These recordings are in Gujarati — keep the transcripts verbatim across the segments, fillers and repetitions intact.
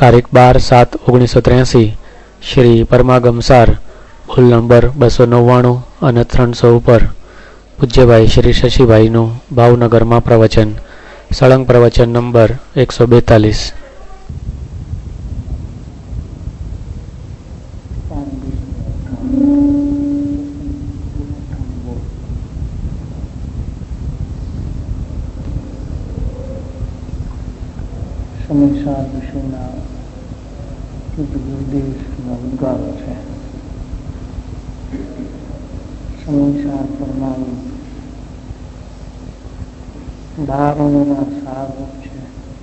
તારીખ બાર સાત ઓગણીસો ત્ર્યાસી શ્રી પરમાગમસાર ભૂલ નંબર બસો નવ્વાણું અને ત્રણસો ઉપર પૂજ્યભાઈ શ્રી શશીભાઈનું ભાવનગરમાં પ્રવચન. સળંગ પ્રવચન નંબર એકસો બેતાલીસ. સમયસાર વિષયના ગુરુદેવના ઉદ્ગારો છે. સમયસાર પરમાણુ ધારણોના સારરૂપ છે.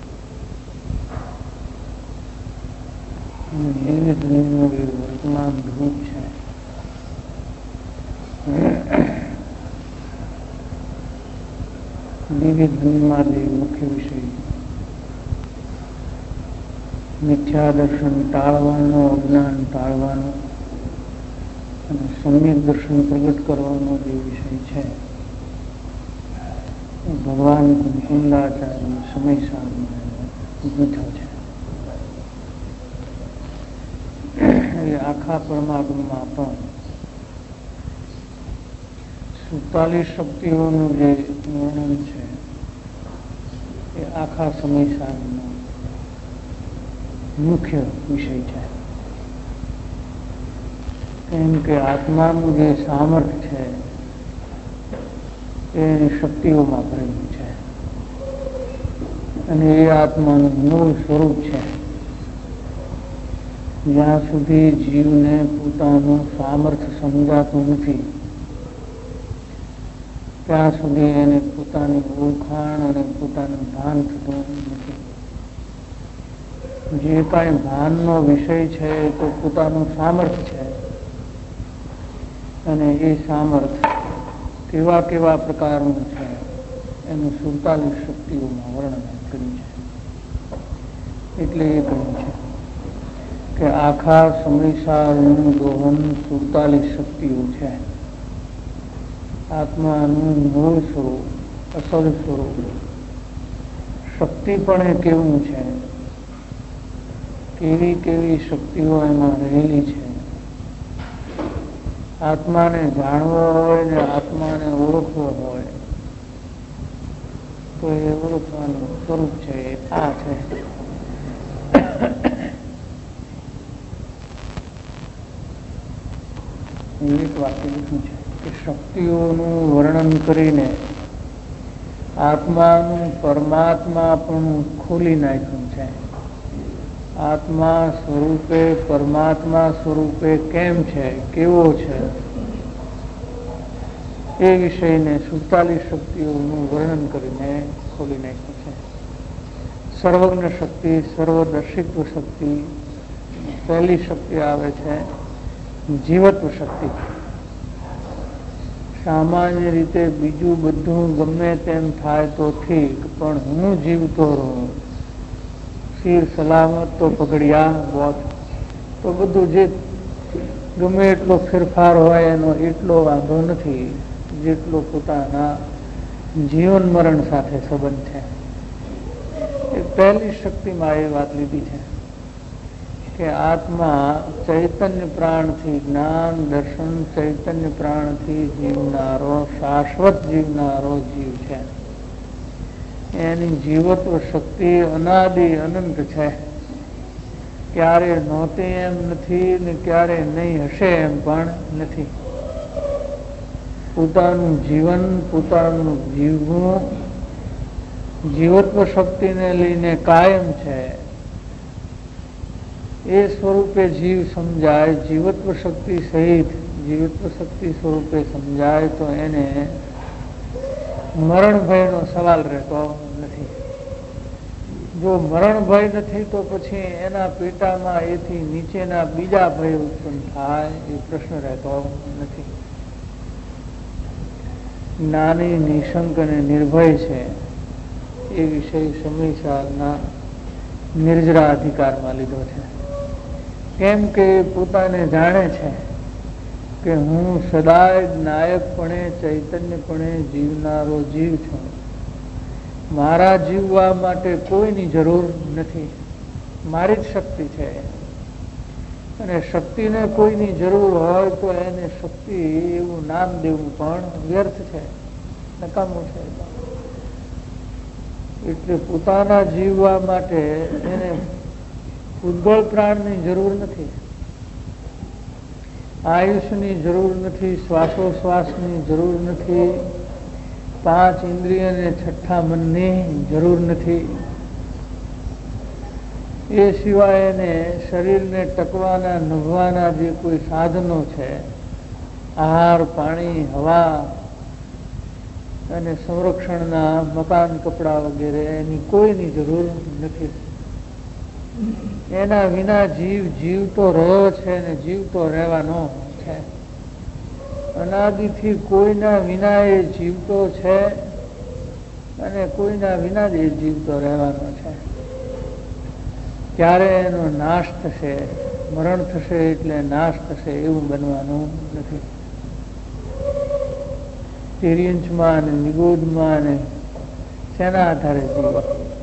વિવિધ વર્તમાન રૂપ છે. વિવિધ ગુણમાંથી મુખ્ય વિષય મિથ્યા દર્શન ટાળવાનો, અજ્ઞાન ટાળવાનો અને સમ્યક દર્શન પ્રગટ કરવાનો જે વિષય છે એ ભગવાન કુંડાચાર્ય સમયસારમાં ગૂંથો છે. એ આખા પરમાત્મામાં પણ સુતાલીસ શક્તિઓનું જે વર્ણન છે એ આખા સમયસારનો મુખ્ય વિષય છે. કેમ કે આત્માનું જે સામર્થ્ય છે એ શક્તિઓમાં ભરેલું છે અને એ આત્માનું મૂળ સ્વરૂપ છે. જ્યાં સુધી જીવને પોતાનું સામર્થ્ય સમજાતું નથી ત્યાં સુધી એને પોતાની ઓળખાણ અને પોતાનું ભાન થતું નથી. જે કાંઈ ભાનનો વિષય છે તો પોતાનું સામર્થ્ય છે અને એ સામર્થ્ય કેવા કેવા પ્રકારનું છે એનું સુડતાલીસ શક્તિઓમાં વર્ણન કર્યું છે. એટલે એ કહ્યું છે કે આખા સમયસારનું દોહન સુડતાલીસ શક્તિઓ છે. આત્માનું મૂળ સ્વરૂપ, અસલ સ્વરૂપ, શક્તિ પણ એ કેવું છે, કેવી કેવી શક્તિઓ એમાં રહેલી છે. આત્માને જાણવો હોય ને આત્માને ઓળખવો હોય તો એ ઓળખવાનું સ્વરૂપ છે એ આ છે. એક વાક્ય લખ્યું છે કે શક્તિઓનું વર્ણન કરીને આત્માનું પરમાત્મા પણ ખોલી નાખ્યું છે. આત્મા સ્વરૂપે પરમાત્મા સ્વરૂપે કેમ છે, કેવો છે એ વિષયને સુડતાલીસ શક્તિઓનું વર્ણન કરીને ખોલી નાખ્યું છે. સર્વજ્ઞ શક્તિ, સર્વદર્શિત્વ શક્તિ, પહેલી શક્તિ આવે છે જીવત્વ શક્તિ. સામાન્ય રીતે બીજું બધું ગમે તેમ થાય તો ઠીક, પણ હું જીવતો રહું, શિર સલામત તો પકડ્યા બોત, તો બધું જે ગમે એટલો ફેરફાર હોય એનો એટલો વાંધો નથી જેટલો પોતાના જીવન મરણ સાથે સંબંધ છે. એ પહેલી શક્તિમાં એ વાત લીધી છે કે આત્મા ચૈતન્ય પ્રાણથી જ્ઞાન દર્શન ચૈતન્ય પ્રાણથી જીવનારો, શાશ્વત જીવનારો જીવ છે. એની જીવત્વ શક્તિ અનાદિ અનંત છે. ક્યારે નહોતી એમ નથી ને ક્યારે નહીં હશે એમ પણ નથી. પોતાનું જીવન, પોતાનું જીવવું જીવત્વ શક્તિને લઈને કાયમ છે. એ સ્વરૂપે જીવ સમજાય, જીવત્વ શક્તિ સહિત જીવત્વ શક્તિ સ્વરૂપે સમજાય તો એને મરણ ભયનો સવાલ રહેતો નથી. જો મરણ ભય નથી તો પછી એના પેટામાં એથી નીચેના બીજા ભય ઉત્પન્ન થાય એ પ્રશ્ન રહેતો નથી. જ્ઞાની, નિશંક અને નિર્ભય છે એ વિષય સમયસારના નિર્જરા અધિકારમાં લીધો છે. કેમ કે પોતાને જાણે છે કે હું સદાય નાયકપણે ચૈતન્યપણે જીવનારો જીવ છું. મારા જીવવા માટે કોઈની જરૂર નથી. મારી જ શક્તિ છે. અને શક્તિને કોઈની જરૂર હોય તો એને શક્તિ એવું નામ દેવું પણ વ્યર્થ છે, નકામું છે. એટલે પોતાના જીવવા માટે એને ઉદ્બળ પ્રાણની જરૂર નથી, આયુષની જરૂર નથી, શ્વાસોશ્વાસની જરૂર નથી, પાંચ ઇન્દ્રિય અને છઠ્ઠા મનની જરૂર નથી. એ સિવાય એને શરીરને ટકવાના નભવાના જે કોઈ સાધનો છે, આહાર, પાણી, હવા અને સંરક્ષણના મકાન, કપડા વગેરે એની કોઈની જરૂર નથી. એના વિના જીવ જીવતો રહ્યો છે ને જીવતો રહેવાનો છે. અનાદિથી કોઈના વિના એ જીવતો છે અને કોઈના વિના જ એ જીવતો રહેવાનો છે. ક્યારે એનો નાશ થશે, મરણ થશે એટલે નાશ થશે એવું બનવાનું નથી. તિર્યંચમાં અને નિગોદમાં અને શેના આધારે જીવો?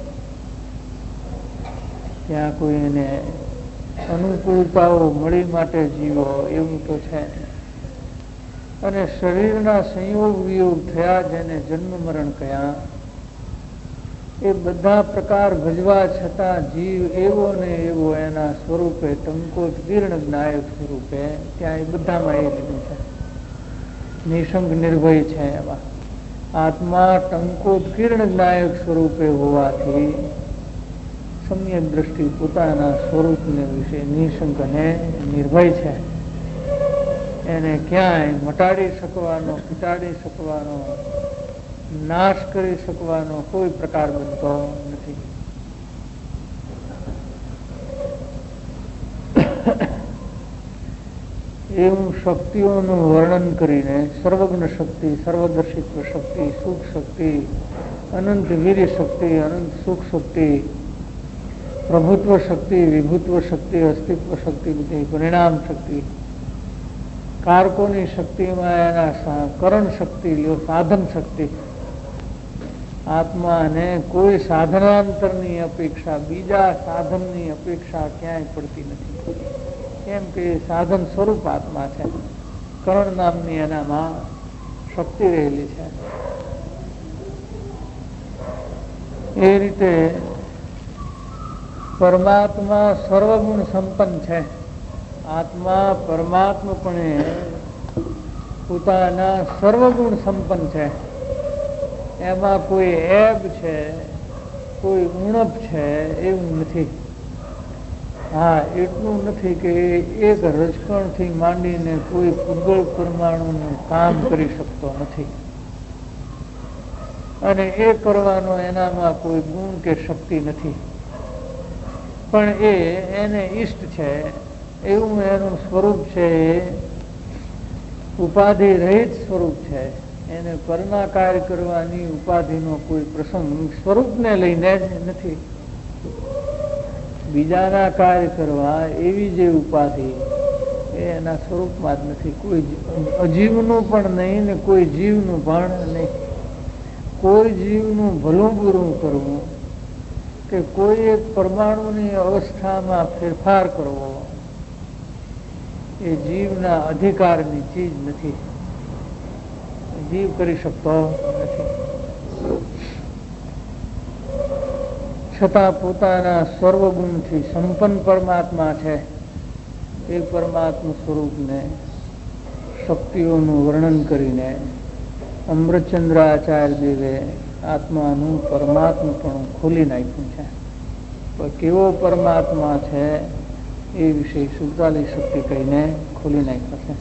ત્યાં કોઈ એને અનુકૂળતાઓ મળી માટે જીવો એવું તો છે. અને શરીરના સંયોગ વિયોગ થયા જેને જન્મ મરણ કયા, એ બધા પ્રકાર ભજવા છતાં જીવ એવો ને એવો એના સ્વરૂપે ટંકોત્કીર્ણ જ્ઞાયક સ્વરૂપે ત્યાં એ બધામાં એ લીધું છે. નિશંક નિર્ભય છે. એમાં આત્મા ટંકોત્કીર્ણ જ્ઞાયક સ્વરૂપે હોવાથી સમ્યક દ્રષ્ટિ પોતાના સ્વરૂપને વિશે નિશંક અને નિર્ભય છે. એને ક્યાંય મટાડી શકવાનો, ઘટાડી શકવાનો, નાશ કરી શકવાનો કોઈ પ્રકાર બનતો નથી. એવું શક્તિઓનું વર્ણન કરીને સર્વજ્ઞ શક્તિ, સર્વદર્શિત્વ શક્તિ, સુખ શક્તિ, અનંત વીર્ય શક્તિ, અનંત સુખ શક્તિ, પ્રભુત્વ શક્તિ, વિભુત્વ શક્તિ, અસ્તિત્વ શક્તિ, બધી પરિણામ શક્તિ, કારકોની શક્તિમાં એના કરણ શક્તિ લ્યો, સાધન શક્તિ. આત્માને કોઈ સાધનાંતરની અપેક્ષા, બીજા સાધનની અપેક્ષા ક્યાંય પડતી નથી. કેમ કે સાધન સ્વરૂપ આત્મા છે. કરણ નામની એનામાં શક્તિ રહેલી છે. એ રીતે પરમાત્મા સર્વગુણ સંપન્ન છે. આત્મા પરમાત્માપણે પોતાના સર્વગુણ સંપન્ન છે. એમાં કોઈ એબ છે, કોઈ ઉણપ છે એવું નથી. હા, એટલું નથી કે એક રજકણથી માંડીને કોઈ પૂગળ પરમાણુનું કામ કરી શકતો નથી અને એ કરવાનો એનામાં કોઈ ગુણ કે શક્તિ નથી. પણ એ એને ઈષ્ટ છે એવું એનું સ્વરૂપ છે. એ ઉપાધિ રહિત સ્વરૂપ છે. એને પરના કાર્ય કરવાની ઉપાધિનો કોઈ પ્રસંગ સ્વરૂપને લઈને જ નથી. બીજાના કાર્ય કરવા એવી જે ઉપાધિ એ એના સ્વરૂપમાં જ નથી. કોઈ અજીવનું પણ નહીં ને કોઈ જીવનું પણ નહીં. કોઈ જીવનું ભલું બુરું કરવું કે કોઈ એક પરમાણુની અવસ્થામાં ફેરફાર કરવો એ જીવના અધિકારની ચીજ નથી. જીવ કરી શકતો નથી. છતાં પોતાના સર્વગુણથી સંપન્ન પરમાત્મા છે. એ પરમાત્મા સ્વરૂપને શક્તિઓનું વર્ણન કરીને અમૃતચંદ્ર આચાર્ય દેવે આત્માનું પરમાત્મપણું ખોલી નાખ્યું છે. પણ કેવો પરમાત્મા છે એ વિશે સુડતાલીસ શક્તિ કહીને ખોલી નાખ્યો છે.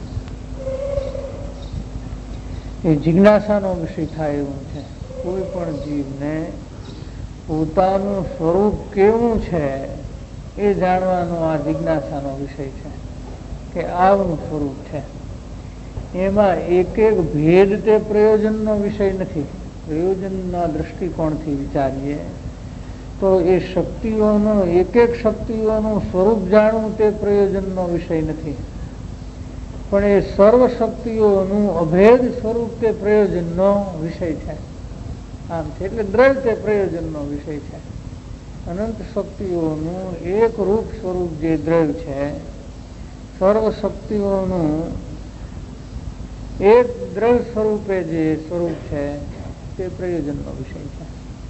એ જિજ્ઞાસાનો વિષય થાય એવું છે. કોઈ પણ જીવને પોતાનું સ્વરૂપ કેવું છે એ જાણવાનો આ જિજ્ઞાસાનો વિષય છે કે આવું સ્વરૂપ છે. એમાં એક એક ભેદ તે પ્રયોજનનો વિષય નથી. પ્રયોજનના દ્રષ્ટિકોણથી વિચારીએ તો એ શક્તિઓનું એક એક શક્તિઓનું સ્વરૂપ જાણવું તે પ્રયોજનનો વિષય નથી. પણ એ સર્વ શક્તિઓનું અભેદ સ્વરૂપ તે પ્રયોજનનો વિષય છે. આમ છે એટલે દ્રવ્ય તે પ્રયોજનનો વિષય છે. અનંત શક્તિઓનું એક રૂપ સ્વરૂપ જે દ્રવ્ય છે, સર્વ શક્તિઓનું એક દ્રવ્ય સ્વરૂપે જે સ્વરૂપ છે તે પ્રયોજનનો વિષય છે.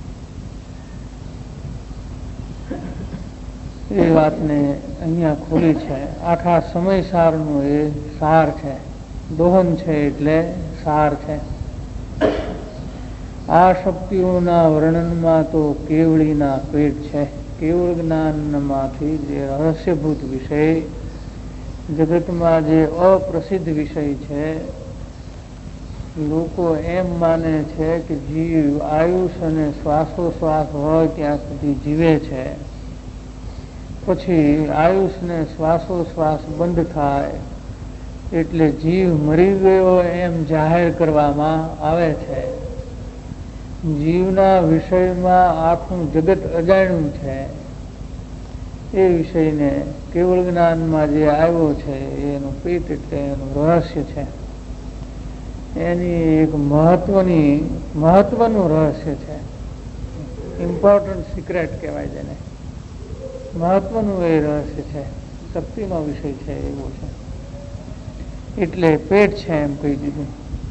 એ વાતને અહીંયા ખોલી છે. આખા સમય સારનું એ સાર છે. દોહન છે એટલે સાર છે. આ શક્તિઓના વર્ણનમાં તો કેવળીના પેટ છે. કેવળ જ્ઞાનમાંથી જે રહસ્યભૂત વિષય, જગતમાં જે અપ્રસિદ્ધ વિષય છે, લોકો એમ માને છે કે જીવ આયુષ અને શ્વાસોશ્વાસ હોય ત્યાં સુધી જીવે છે, પછી આયુષ ને શ્વાસોશ્વાસ બંધ થાય એટલે જીવ મરી ગયો એમ જાહેર કરવામાં આવે છે. જીવના વિષયમાં આખું જગત અજાણ્યું છે. એ વિષયને કેવળ જ્ઞાનમાં જે આવ્યો છે એનું પેટ એટલે એનું રહસ્ય છે. એની એક મહત્વની મહત્વનું રહસ્ય છે. ઇમ્પોર્ટન્ટ સિક્રેટ કહેવાય જેને. મહત્વનું એ રહસ્ય છે. શક્તિનો વિષય છે એવો છે એટલે પેટ છે એમ કહી દીધું.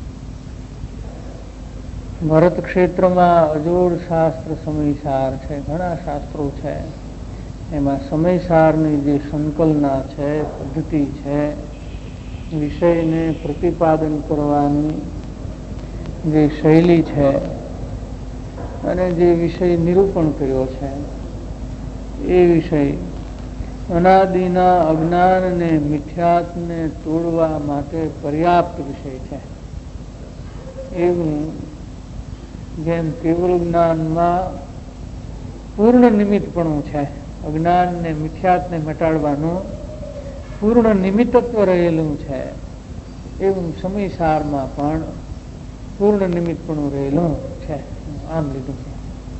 ભરત ક્ષેત્રમાં અજોડ શાસ્ત્ર સમયસાર છે. ઘણા શાસ્ત્રો છે. એમાં સમયસારની જે સંકલના છે, પદ્ધતિ છે, વિષયને પ્રતિપાદન કરવાની જે શૈલી છે અને જે વિષય નિરૂપણ કર્યો છે, એ વિષય અનાદિના અજ્ઞાન અને મિથ્યાત્વને તોડવા માટે પર્યાપ્ત વિષય છે. એવું જેમ કેવળ જ્ઞાનમાં પૂર્ણ નિમિત્તપણું છે, અજ્ઞાન ને મિથ્યાત્વને મટાડવાનું પૂર્ણ નિમિત્તત્વ રહેલું છે, એવું સમયસારમાં પણ પૂર્ણ નિમિત્તપણું રહેલું છે. આમ લીધું છે.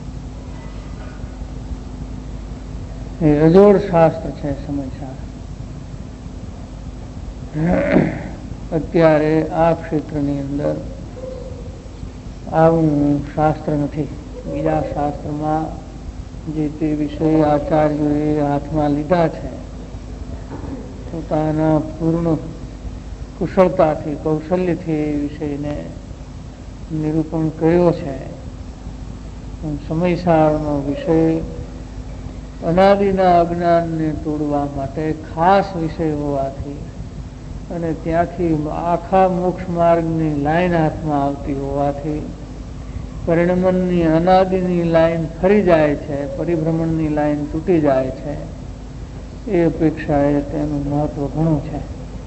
એ અજોડ શાસ્ત્ર છે સમયસાર. અત્યારે આ ક્ષેત્રની અંદર આવું શાસ્ત્ર નથી. બીજા શાસ્ત્રમાં જે તે વિષય આચાર્યોએ હાથમાં લીધા છે, પોતાના પૂર્ણ કુશળતાથી કૌશલ્યથી એ વિષયને નિરૂપણ કર્યો છે. સમયસારનો વિષય અનાદિના અજ્ઞાનને તોડવા માટે ખાસ વિષય હોવાથી અને ત્યાંથી આખા મોક્ષ માર્ગની લાઈન હાથમાં આવતી હોવાથી પરિણમનની અનાદિની લાઈન ફરી જાય છે, પરિભ્રમણની લાઈન તૂટી જાય છે. એ અપેક્ષાએ તેનું મહત્વ ઘણું છે.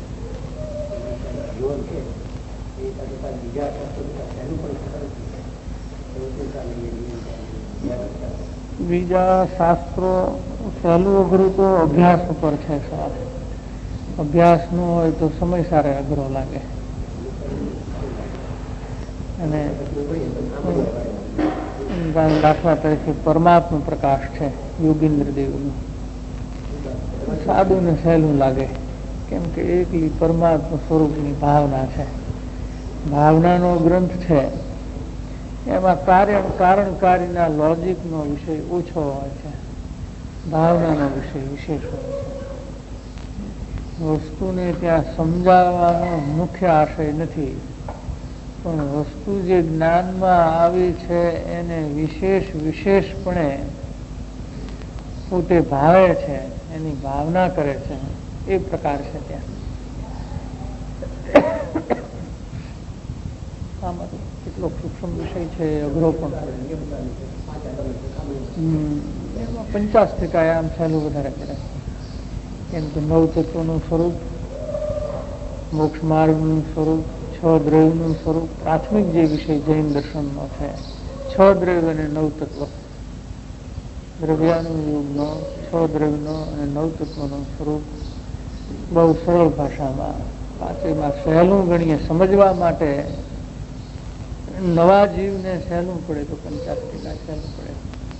બીજા શાસ્ત્રો સહેલું અઘરું તો અભ્યાસ ઉપર છે. અભ્યાસ નો હોય તો સમય સારે અઘરો લાગે. અને દાખલા તરીકે પરમાત્મા પ્રકાશ છે યોગીન્દ્ર દેવનું, સાદું ને સહેલું લાગે, કેમ કે એકલી પરમાત્મા સ્વરૂપની ભાવના છે. ભાવનાનો ગ્રંથ છે. એમાં કાર્ય કારણકારીના લોજિકનો વિષય ઓછો હોય છે, ભાવનાનો વિષય વિશેષ હોય છે. વસ્તુને ત્યાં સમજાવવાનો મુખ્ય આશય નથી, પણ વસ્તુ જે જ્ઞાનમાં આવી છે એને વિશેષ વિશેષપણે પોતે ભાવે છે, એની ભાવના કરે છે, એ પ્રકાર છે ત્યાં. આમાં કેટલો સૂક્ષ્મ વિષય છે, અઘરો પણ. એમાં પંચાસ ટકા આમ સહેલું વધારે પડે, કેમ કે નવ તત્વનું સ્વરૂપ, મોક્ષ માર્ગનું સ્વરૂપ, છ દ્રવ્યનું સ્વરૂપ, પ્રાથમિક જે વિષય જૈન દર્શનનો છે, છ દ્રવ્ય અને નવ તત્વ, દ્રવ્યાનુયોગનો, છ દ્રવ્યનો અને નવ તત્વનું સ્વરૂપ બહુ સરળ ભાષામાં પાછળમાં સહેલું ગણીએ. સમજવા માટે નવા જીવને સહેલું પડે તો પંચાસ ટકા સહેલું પડે.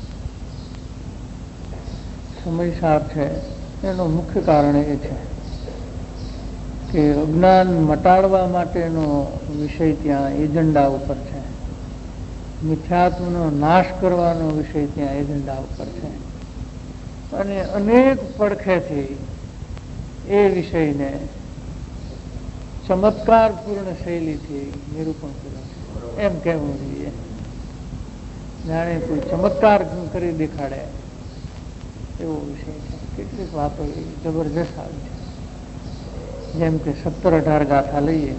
સમયસાર છે એનું મુખ્ય કારણ એ છે કે અજ્ઞાન મટાડવા માટેનો વિષય ત્યાં એજન્ડા ઉપર છે, મિથ્યાત્વનો નાશ કરવાનો વિષય ત્યાં એજન્ડા ઉપર છે. અને અનેક પડખેથી એ વિષયને ચમત્કારપૂર્ણ શૈલીથી નિરૂપણ કર્યું છે એમ કહેવું જોઈએ. જાણે કોઈ ચમત્કાર કરી દેખાડે એવો વિષય છે. કેટલીક વાતો જબરજસ્ત આવી છે. જેમ કે સત્તર અઢાર ગાથા લઈએ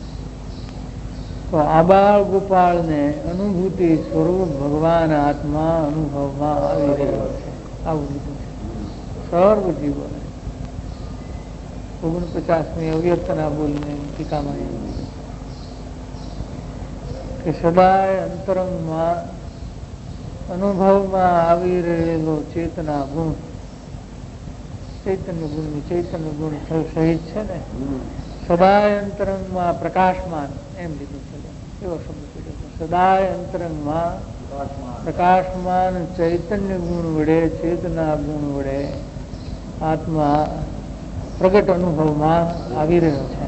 તો આબાળ ગોપાળને અનુભૂતિ સ્વરૂપ ભગવાન આત્મા અનુભવમાં આવી રહ્યો છે. આવું લીધું છે. સર્વ જીવોને ઓગણપચાસમી અવ્યક્તના બોલને ટીકામાં એમ લીધું કે સદાય અંતરંગમાં અનુભવમાં આવી રહેલો ચેતના ગુણ, ચૈતન્ય ગુણ ચૈતન્ય ગુણ સહિત છે ને, સદાય અંતરંગમાં પ્રકાશમાન એમ લીધું છે. એવો શબ્દ પીડ્યો છે. સદાય અંતરંગમાં પ્રકાશમાન ચૈતન્ય ગુણ વડે, ચેતના ગુણ વડે આત્મા પ્રગટ અનુભવમાં આવી રહ્યો છે.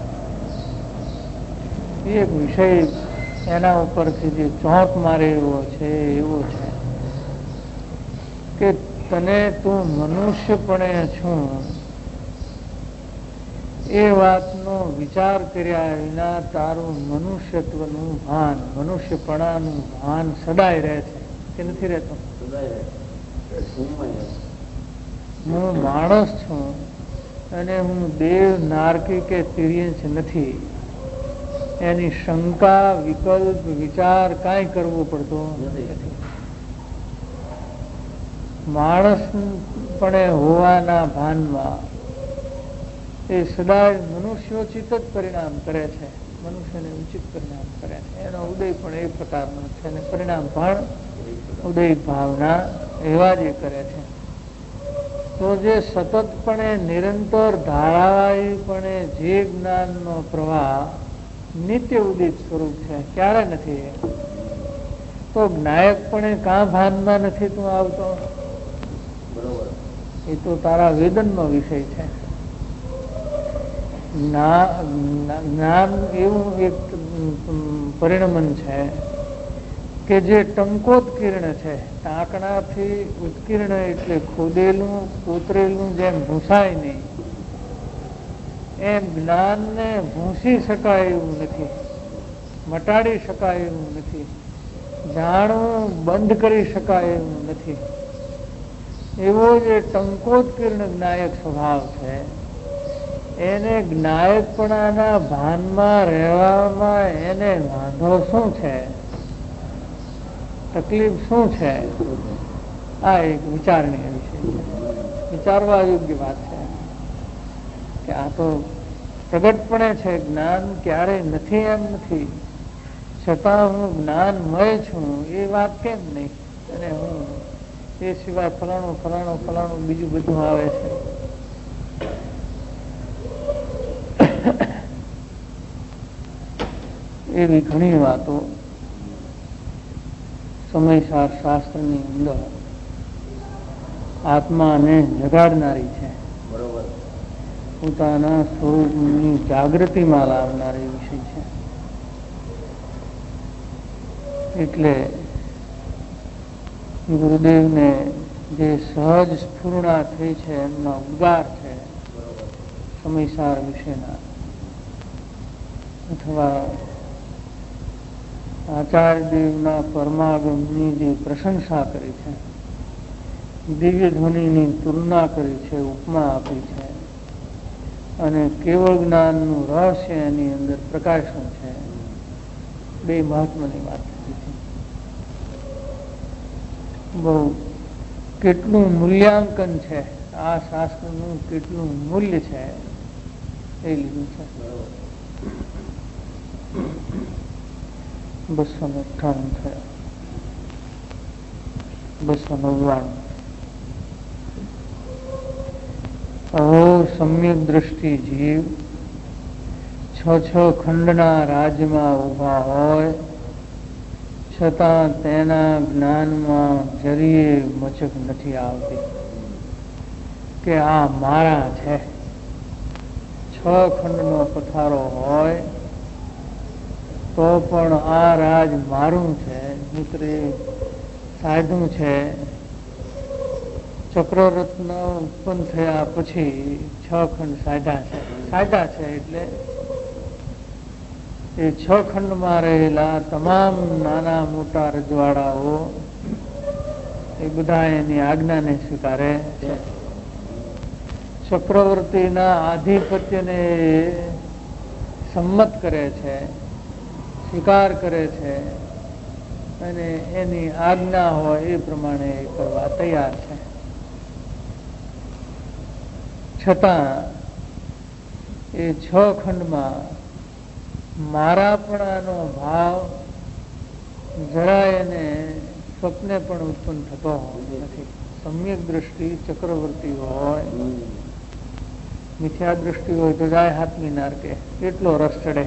એક વિષય એના ઉપરથી જે ચોંક મારે એવો છે એવો છે કે તને તું મનુષ્યપણે છું એ વાતનો વિચાર કર્યા વિના તારું મનુષ્યત્વનું ભાન, મનુષ્યપણાનું ભાન સદાય રહે છે કે નથી રહેતું? હું માણસ છું અને હું દેવ, નારકી કે તિર્યંચ નથી. એની શંકા, વિકલ્પ, વિચાર કાંઈ કરવો પડતો નથી. માણસ પણ હોવાના ભાનમાં એ સદાય મનુષ્યોચિત જ પરિણામ કરે છે. મનુષ્યને ઉચિત પરિણામ કરે છે. એનો ઉદય પણ એ પ્રકારનો છે અને પરિણામ પણ ઉદય ભાવના એવા જ એ કરે છે. તો જે સતતપણે નિરંતર ધારાવાહીપણે જે જ્ઞાનનો પ્રવાહ નિત્ય ઉદિત સ્વરૂપ છે, ક્યારે નથી તો જ્ઞાયકપણે કાં ભાનમાં નથી તું આવતો? એ તો તારા વેદનનો વિષય છે. જ્ઞાન એવું એક પરિણમન છે કે જે ટંકોત્કીર્ણ છે. ટાંકણાથી ઉત્કીર્ણ એટલે ખોદેલું, કોતરેલું જેમ ભૂંસાય નહીં એમ જ્ઞાનને ભૂંસી શકાય એવું નથી, મટાડી શકાય એવું નથી, જાણવું બંધ કરી શકાય એવું નથી. એવો જે ટંકોત્કીર્ણ જ્ઞાયક સ્વભાવ છે એને જ્ઞાયકપણાના ભાનમાં રહેવામાં એને વાંધો શું છે, તકલીફ શું છે? આ એક વિચારણીય વિષય છે. વિચારવા યોગ્ય વાત છે કે આ તો પ્રગટપણે છે. જ્ઞાન ક્યારેય નથી એમ નથી, છતાં હું જ્ઞાનમય છું એ વાત કેમ નહીં? અને હું એ સિવાય ફલાણું ફલાણું ફલાણું બીજું બધું આવે છે. એવી ઘણી વાતો સમયસાર શાસ્ત્રની અંદર આત્માને જગાડનારી છે. બરોબર. પોતાના સ્વરૂપની જાગૃતિમાં લાવનારી વિષય છે. એટલે ગુરુદેવને જે સહજ સ્ફૂર્ણા થઈ છે એમના ઉદ્ગાર છે સમયસાર વિશેના, અથવા આચાર્યદેવના પરમાગમની જે પ્રશંસા કરી છે, દિવ્ય ધ્વનિની તુલના કરી છે, ઉપમા આપી છે અને કેવળ જ્ઞાનનું રહસ્ય એની અંદર પ્રકાશન છે, બે મહત્વની વાત કરી છે. બહુ કેટલું મૂલ્યાંકન છે આ શાસ્ત્રનું, કેટલું મૂલ્ય છે એ લીધું છે. બસો ને અઠ્ઠાણું થયા. બસો નવ્વાણું. અહો સમ્યક દ્રષ્ટિ જીવ છ છ ખંડના રાજમાં ઉભા હોય છતાં તેના જ્ઞાનમાં જરીએ મચક નથી આવતી કે આ મારા છે. છ ખંડનો પથારો હોય તો પણ આ રાજ મારું છે, મિત્રે સાધું છે ચક્રરત્ન ઉત્પન્ન થયા પછી છ ખંડ સાધ્યા છે. સાધ્યા છે એટલે એ છ ખંડમાં રહેલા તમામ નાના મોટા રજવાડાઓ એ બધા એની આજ્ઞાને સ્વીકારે છે. ચક્રવર્તીના આધિપત્યને સંમત કરે છે, સ્વીકાર કરે છે અને એની આજ્ઞા હોય એ પ્રમાણે કરવા તૈયાર છે. છતાં એ છ ખંડમાં મારાપણાનો ભાવ જરા એને સ્વપ્ને પણ ઉત્પન્ન થતો નથી. સમ્યક દ્રષ્ટિ ચક્રવર્તી હોય, મિથ્યા દ્રષ્ટિ હોય તો જાય હાથમી નારકે, એટલો રસ ચડે.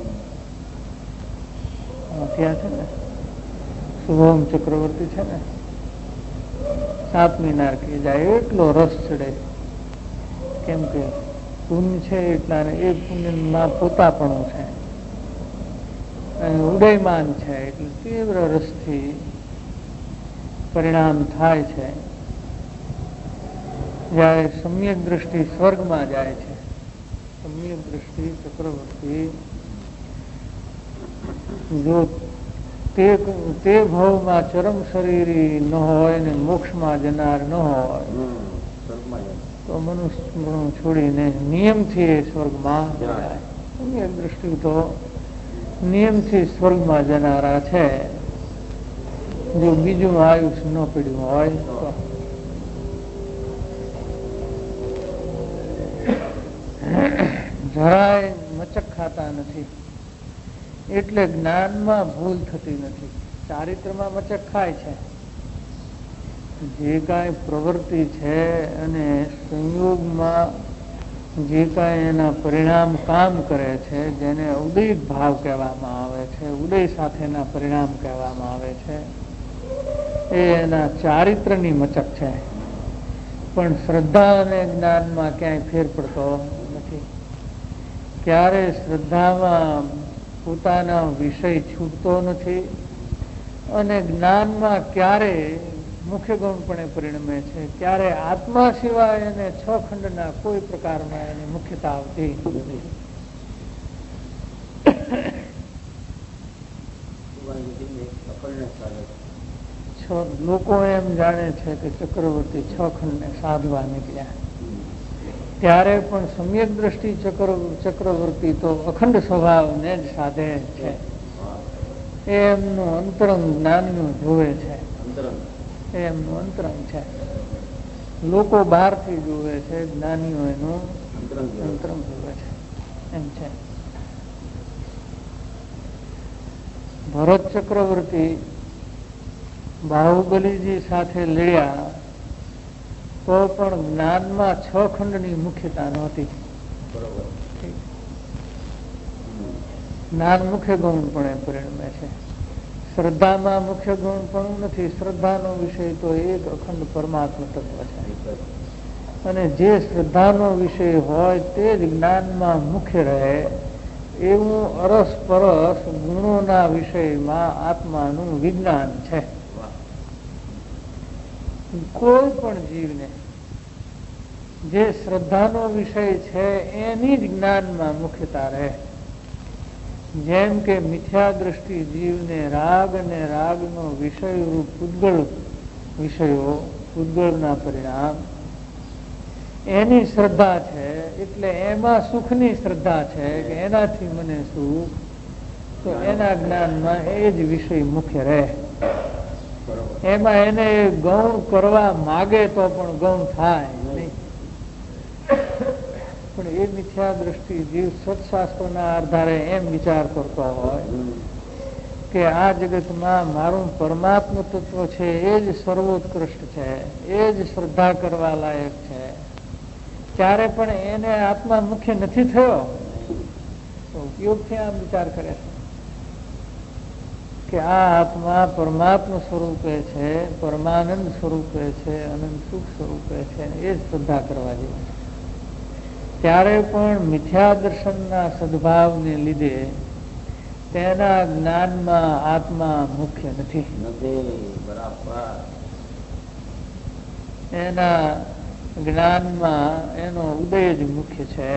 ત્યાં છે ને શુભમ ચક્રવર્તી છે ને, સાતમી નારકે જાય એટલો રસ ચડે. કેમ કે પુણ્ય છે એટલા ને એ પુણ્યમાં પોતાપણું છે અને ઉદયમાન છે એટલે તીવ્ર રસથી પરિણામ થાય છે. જ્યારે સમ્યક દ્રષ્ટિ સ્વર્ગમાં જાય છે, સમ્યક દ્રષ્ટિ ચક્રવર્તી જો તે તે ભાવમાં ચરમ શરીરી ન હોય ને મોક્ષમાં જનાર ન હોય તો મનુષ્ય છોડીને નિયમથી એ સ્વર્ગમાં જાય. સમ્યક દ્રષ્ટિ તો નિયમથી સ્વર્ગમાં જનારા છે, જો બીજું આયુષ્ય ન પડ્યું હોય તો. જરાય મચક ખાતા નથી એટલે જ્ઞાનમાં ભૂલ થતી નથી. ચારિત્રમાં મચક ખાય છે, જે કાંઈ પ્રવૃત્તિ છે અને સંયોગમાં જે કાંઈ એના પરિણામ કામ કરે છે, જેને ઉદય ભાવ કહેવામાં આવે છે, ઉદય સાથેના પરિણામ કહેવામાં આવે છે, એ એના ચારિત્રની મચક છે. પણ શ્રદ્ધા અને જ્ઞાનમાં ક્યાંય ફેર પડતો નથી. ક્યારે શ્રદ્ધામાં પોતાનો વિષય છૂટતો નથી અને જ્ઞાનમાં ક્યારે મુખ્ય ગૌણપણે પરિણમે છે, ક્યારે આત્મા સિવાય એને છ ખંડના કોઈ પ્રકારમાં એની મુખ્યતા આવતી નથી. લોકો એમ જાણે છે કે ચક્રવર્તી છ ખંડને સાધવા નીકળ્યા, ત્યારે પણ સમ્યક દ્રષ્ટિ ચક્ર ચક્રવર્તી તો અખંડ સ્વભાવને જ સાધે છે. એમનું અંતરંગ જ્ઞાનનું જોવે છે, એમનું અંતરંગ છે. લોકો બહારથી જોવે છે, જ્ઞાનીઓ એનું અંતરંગ જોવે છે. એમ છે. ભરત ચક્રવર્તી બાહુબલીજી સાથે લડ્યા તો પણ જ્ઞાનમાં છ ખંડની મુખ્યતા નહોતી. જ્ઞાન મુખ્ય ગૌણપણે પરિણમે છે. શ્રદ્ધામાં મુખ્ય ગૌણપણું નથી. શ્રદ્ધાનો વિષય તો એક અખંડ પરમાત્મા તત્વ છે અને જે શ્રદ્ધાનો વિષય હોય તે જ જ્ઞાનમાં મુખ્ય રહે એવું અરસ પરસ ગુણોના વિષયમાં આત્માનું વિજ્ઞાન છે. કોઈ પણ જીવને જે શ્રદ્ધાનો વિષય છે એની જ જ્ઞાનમાં મુખ્યતા રહે. જેમ કે મિથ્યા દ્રષ્ટિ જીવને રાગ અને રાગનો વિષય રૂપ પૂતગળ વિષયો, પૂતગળના પરિણામ એની શ્રદ્ધા છે એટલે એમાં સુખની શ્રદ્ધા છે કે એનાથી મને સુખ, તો એના જ્ઞાનમાં એ જ વિષય મુખ્ય રહે. એમાં એને ગૌણ કરવા માગે તો પણ ગૌણ થાય નહીં. પણ એ મિથ્યા દ્રષ્ટિ જીવ સત્શાસ્ત્રોના આધારે એમ વિચાર કરતો હોય કે આ જગતમાં મારું પરમાત્મ તત્વ છે એ જ સર્વોત્કૃષ્ટ છે, એ જ શ્રદ્ધા કરવા લાયક છે, ત્યારે પણ એને આત્મા મુખ્ય નથી થયો તો ઉપયોગથી આમ વિચાર કરે છે કે આ આત્મા પરમાત્મ સ્વરૂપે છે, પરમાનંદ સ્વરૂપે છે, અનંત સુખ સ્વરૂપે છે, એ જ શ્રદ્ધા કરવા જેવી છે. ત્યારે પણ મિથ્યા દર્શનના સદભાવને લીધે તેના જ્ઞાનમાં આત્મા મુખ્ય નથી. એના જ્ઞાનમાં એનો ઉદય જ મુખ્ય છે.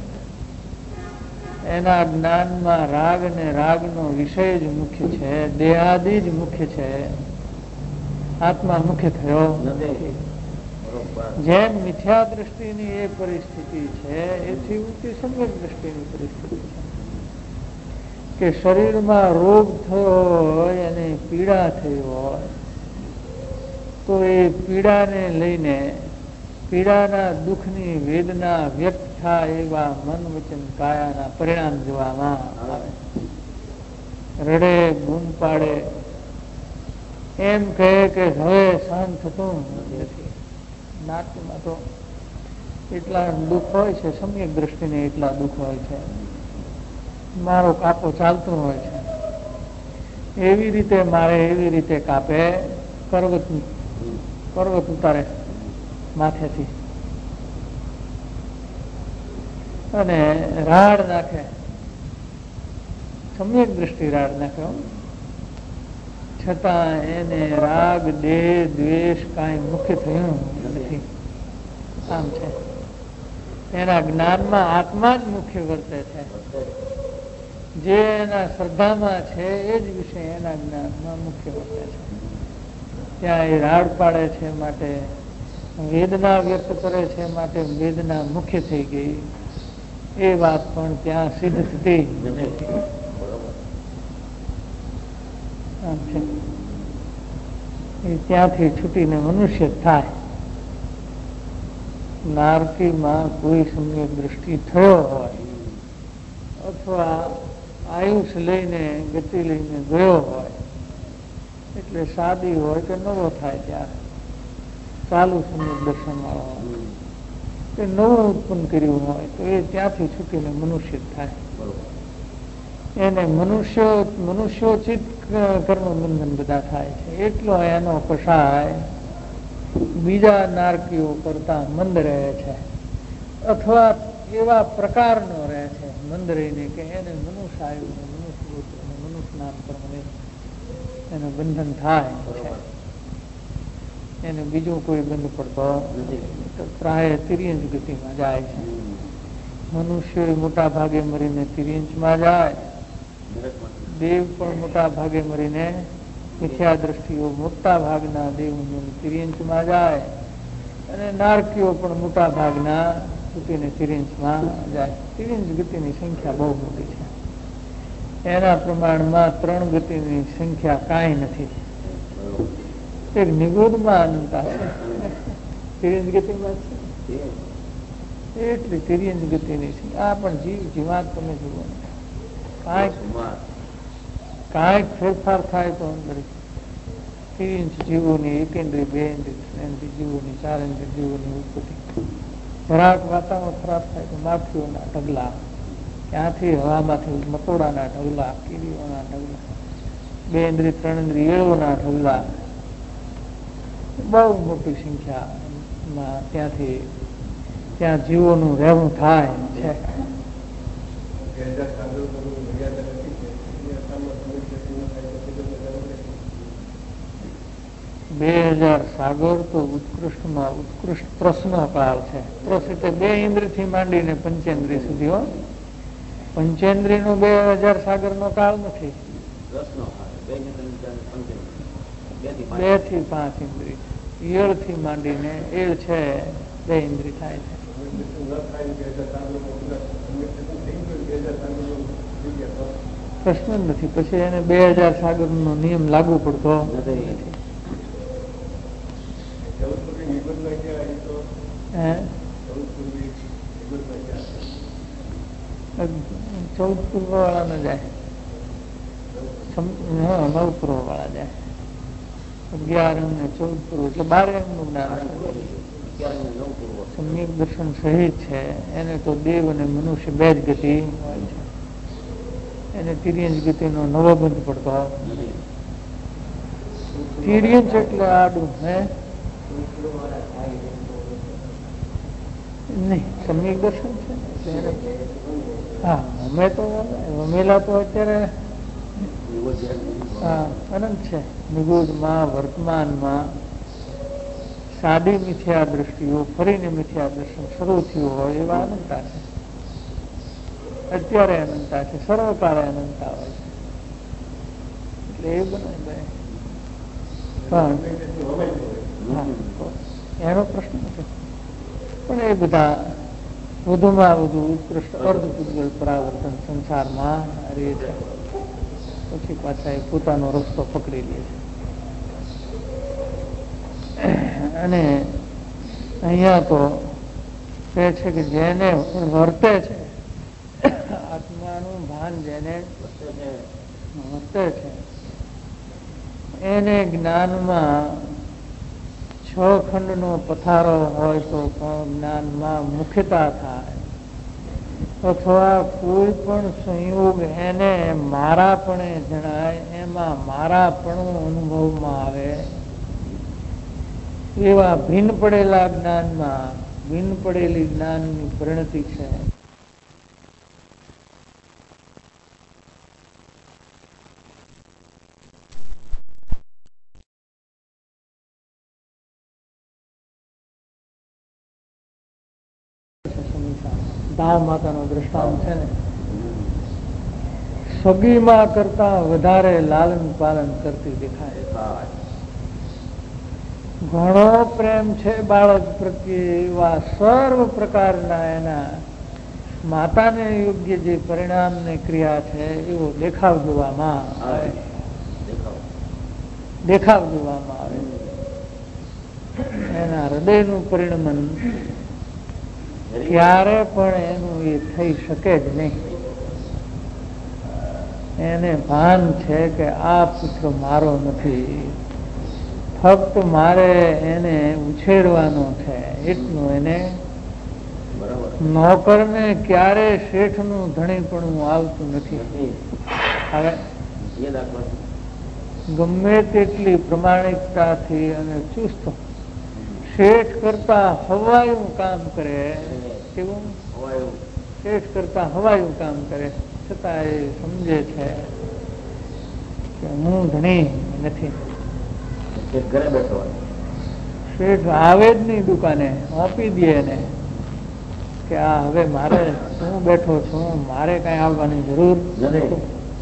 એના જ્ઞાનમાં રાગ ને રાગનો વિષય જ મુખ્ય છે, દેહાદિ જ મુખ્ય છે, આત્મા મુખ્ય થયો નથી. જેમ મિથ્યા દ્રષ્ટિની એ પરિસ્થિતિ છે, એથી ઊંચી સમ્યક દ્રષ્ટિની પરિસ્થિતિ છે કે શરીરમાં રોગ થયો હોય અને પીડા થઈ હોય તો એ પીડાને લઈને પીડાના દુઃખની વેદના વ્યક્ત થાય એવા મન વચન કાયાના પરિણામ જોવામાં આવે. રડે, બૂમ પાડે, એમ કહે કે હવે સહન થતું નથી. નાટ્યમાં તો એટલા દુઃખ હોય છે, સમ્યક દ્રષ્ટિને એટલા દુઃખ હોય છે, મારો કાપો ચાલતો હોય છે. એવી રીતે મારે એવી રીતે કાપે, પર્વત પર્વત ઉતારે માથેથી અને રાડ નાખે, સમ્યક દ્રષ્ટિ રાડ નાખે. છતાં એને રાગ, દેહ, દ્વેષ કાંઈ મુખ્ય થયું નથી. આમ છે, એના જ્ઞાનમાં આત્મા જ મુખ્ય વર્તે છે. જે એના શ્રદ્ધામાં છે એ જ વિષય એના જ્ઞાનમાં મુખ્ય વર્તે છે. ત્યાં એ રાડ પાડે છે માટે વેદના વ્યક્ત કરે છે માટે વેદના મુખ્ય થઈ ગઈ, એ વાત પણ ત્યાં સિદ્ધ થતી નથી. આમ છે, એ ત્યાંથી છૂટીને મનુષ્ય થાય. નારકીમાં કોઈ સમ્યક દ્રષ્ટિ થયો હોય અથવા આયુષ લઈને ગતિ લઈને ગયો હોય, એટલે સાદી હોય કે નવો થાય ત્યારે ચાલુ સમ્યક દર્શન વાળો હોય કે નવું ઉત્પન્ન કર્યું હોય તો એ ત્યાંથી છૂટીને મનુષ્ય થાય. એને મનુષ્યો મનુષ્યોચિત કર્મ બંધન બધા થાય છે. એટલો એનો કષાય બીજા નારકીઓ કરતા મંદ રહે છે, અથવા એવા પ્રકારનો રહે છે મંદ રહીને કે એને મનુષ્ય આવ્યું, મનુષ્ય ગોત્ર, મનુષ્ય નામ કર્મ એનું બંધન થાય છે. એને બીજું કોઈ બંધ પડતો નથી. પ્રાય તિર્યંચ ગતિમાં જાય છે. મનુષ્યો મોટા ભાગે મરીને તિર્યંચમાં જાય, દેવ પણ મોટા ભાગે મરીને મિથ્યા દ્રષ્ટિઓ મોટા ભાગના દેવ તિર્યંચમાં જાય, અને નારકીઓ પણ મોટા ભાગના છૂટીને તિર્યંચમાં જાય. તિર્યંચ ગતિની સંખ્યા બહુ મોટી છે. એના પ્રમાણમાં ત્રણ ગતિની સંખ્યા કાંઈ નથી. એક નિગૂઢમાં અનંતા છે, તિર્યંચ ગતિમાં છે, એટલી તિર્યંચ ગતિની છે. આ પણ જીવ જીવાત તમે જુઓ, કાંઈક કાંઈક ફેરફાર થાય તો અંદર તિર્યંચ જીવોની એકેન્દ્રી, બે ઇન્દ્રિય જીવોની, ચાર ઇન્દ્રિય જીવોની ઉત્પત્તિ. જરાક વાતાવરણ ખરાબ થાય તો માખીઓના ઢગલા, ત્યાંથી હવામાંથી મકોડાના ઢગલા, કીડીઓના ઢગલા, બે ઇન્દ્રિય ત્રણ ઇન્દ્રિય એળોના ઢગલા, બહુ મોટી સંખ્યામાં ત્યાંથી ત્યાં જીવોનું રહેવું થાય છે. બે હજાર સાગર તો ઉત્કૃષ્ટમાં ઉત્કૃષ્ટ ત્રસનો કાળ છે. ત્રસ એટલે બે ઇન્દ્રિયથી માંડીને પંચેન્દ્રિય સુધી હો. પંચેન્દ્રિય નો બે હજાર સાગર નો કાળ નથી. બે થી પાંચ ઇન્દ્રિય, ઈયળ થી માંડીને એળ છે બે ઇન્દ્રિય થાય છે. પ્રશ્ન જ નથી. પછી એને બે હજાર સાગર નો નિયમ લાગુ પડતો નથી. ચૌદ પૂર્વ વાળા ને જાય, નવ પૂર્વ વાળા જાય, અગિયાર ને ચૌદ પૂર્વ એટલે બાર એમનું જ્ઞાન. સમ્યક દર્શન સહિત છે એને તો દેવ અને મનુષ્ય બે જ ગતિ હોય છે. એને તિર્યંચ ગતિનો નવો બંધ પડતો નથી. તિર્યંચ એટલે આડું હે નહીં, સમ્યક દર્શન છે. હા, અમે તો રમેલા તો અત્યારે હા અનંત છે. નિગૂઢમાં, વર્તમાનમાં, સાદી મિથ્યા દ્રષ્ટિઓ ફરીને મિથ્યા દર્શન શરૂ થયું હોય એવા અનંતા છે. અત્યારે અનંતા છે, સર્વકાળે અનંતા હોય છે. એટલે એ બને પણ એનો પ્રશ્ન નથી. પણ એ બધા વધુમાં વધુ ઉત્કૃષ્ટ અર્ધ પૂજલ પરાવર્તન સંસારમાં રહે છે, પછી પાછા એ પોતાનો રસ્તો પકડી લે છે. અને અહીંયા તો કહે છે કે જેને વર્તે છે, આત્માનું ભાન જેને વર્તે છે એને જ્ઞાનમાં છ ખંડનો પથારો હોય તો પણ જ્ઞાનમાં મુખ્યતા થાય, અથવા કોઈ પણ સંયોગ એને મારાપણે જણાય, એમાં મારાપણું અનુભવમાં આવે, એવા ભિન્ન પડેલા જ્ઞાનમાં ભિન્ન પડેલી જ્ઞાનની પરિણતિ છે. દાવ માતાનો દ્રષ્ટાંત છે ને, સગીમાં કરતા વધારે લાલન પાલન કરતી દેખાય. ઘણો પ્રેમ છે બાળક પ્રત્યે, એવા સર્વ પ્રકારના એના માતાને યોગ્ય જે પરિણામ ને ક્રિયા છે એવો દેખાવ જોવામાં આવે દેખાવ જોવામાં આવે એના હૃદયનું પરિણમન ક્યારે પણ એનું એ થઈ શકે જ નહીં. એને ભાન છે કે આ પુત્ર મારો નથી, ફક્ત મારે એને ઉછેરવાનો છે એટલું. એને નોકરને ક્યારે શેઠનું ધણીપણું આવતું નથી. હવે ગમે તેટલી પ્રમાણિકતાથી અને ચુસ્ત શેઠ કરતા હવાયું કામ કરે, કેવું શેઠ કરતા હવાયું કામ કરે, છતાં એ સમજે છે કે હું ધણી નથી. શેઠ આવે જ નહીં દુકાને, આપી દે ને કે આ હવે મારે હું બેઠો છું, મારે કઈ આવવાની જરૂર નથી.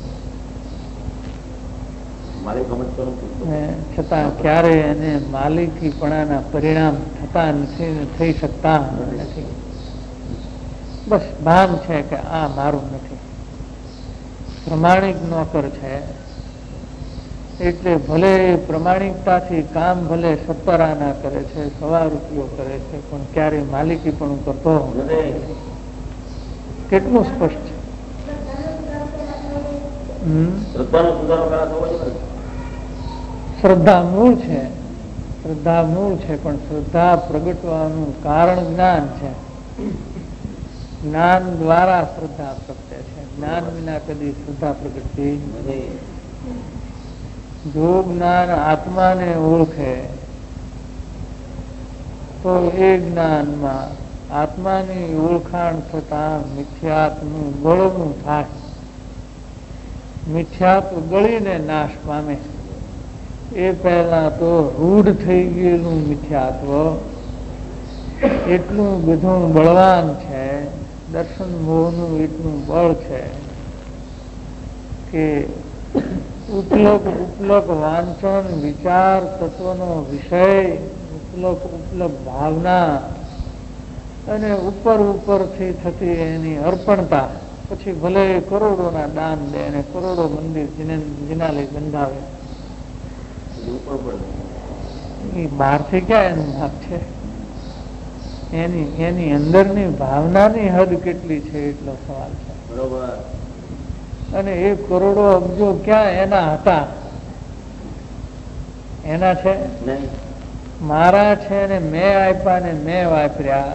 છતાં ક્યારે એને માલિકીપણાના પરિણામ થતા નથી, થઈ શકતા નથી. બસ ભાન છે કે આ મારું નથી. પ્રમાણિક નોકર છે એટલે ભલે પ્રમાણિકતાથી કામ ભલે સત્તરાના કરે છે, સવા રૂપિયો કરે છે, પણ ક્યારેય માલિકી પણ કરતો કેટલું સ્પષ્ટ છે. શ્રદ્ધા મૂળ છે, શ્રદ્ધા મૂળ છે, પણ શ્રદ્ધા પ્રગટવાનું કારણ જ્ઞાન છે. જ્ઞાન દ્વારા શ્રદ્ધા પ્રગટે છે, જ્ઞાન વિના કદી શ્રદ્ધા પ્રગટતી નથી. જો જ્ઞાન આત્માને ઓળખે તો એ જ્ઞાનમાં આત્માની ઓળખાણ થતા મિથ્યાત્વનું ગળવું થાય. મિથ્યાત્વ ગળીને નાશ પામે. એ પહેલા તો રૂઢ થઈ ગયેલું મિથ્યાત્વ એટલું બધું બળવાન છે, દર્શન મોહનું એટલું બળ છે કે ઉપલક ઉપલક વાંચન વિચાર તત્વનો વિષય, ઉપલક ઉપલક ભાવના અને ઉપર ઉપરથી થતી એની અર્પણતા, પછી ભલે કરોડોના દાન દે અને કરોડો મંદિર જિનાલય બંધાવે, એ બહારથી ક્યાં એનું ભાગ છે? એની એની અંદરની ભાવનાની હદ કેટલી છે એટલો સવાલ છે. બરોબર. અને એ કરોડો અબજો ક્યાં એના હતા? એના છે મારા છે ને મેં આપ્યા ને મેં વાપર્યા,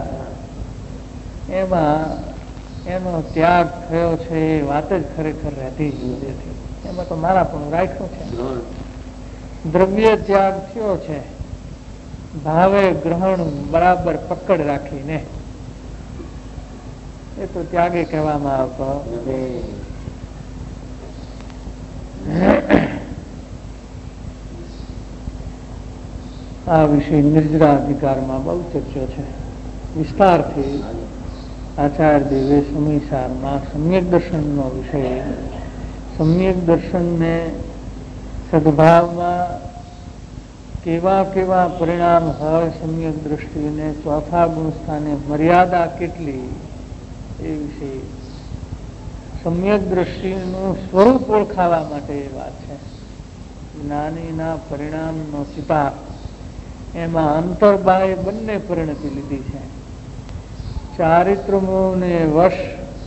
એમાં એનો ત્યાગ થયો છે એ વાત જ ખરેખર રહેતી જ નથી. એમાં તો મારા પણ રાખ્યો છે. દ્રવ્ય ત્યાગ થયો છે, ભાવે ગ્રહણ બરાબર પકડ રાખીને, એ તો ત્યાગે કહેવામાં આવતો. આ વિષય નિર્જરા અધિકારમાં બહુ ચર્ચો છે વિસ્તારથી. આચાર્ય દેવે સમયસારમાં સમ્યક દર્શનનો વિષય, સમ્યક દર્શનને સદભાવમાં કેવા કેવા પરિણામ હોય સમ્યક દ્રષ્ટિને, ચોથા ગુણસ્થાને મર્યાદા કેટલી એ વિશે સમ્યક દ્રષ્ટિનું સ્વરૂપ ઓળખાવા માટે એ વાત છે. જ્ઞાનીના પરિણામનો ચિતાર એમાં અંતર્બાહ્ય બંને પરિણતિ લીધી છે. ચારિત્રમોને વશ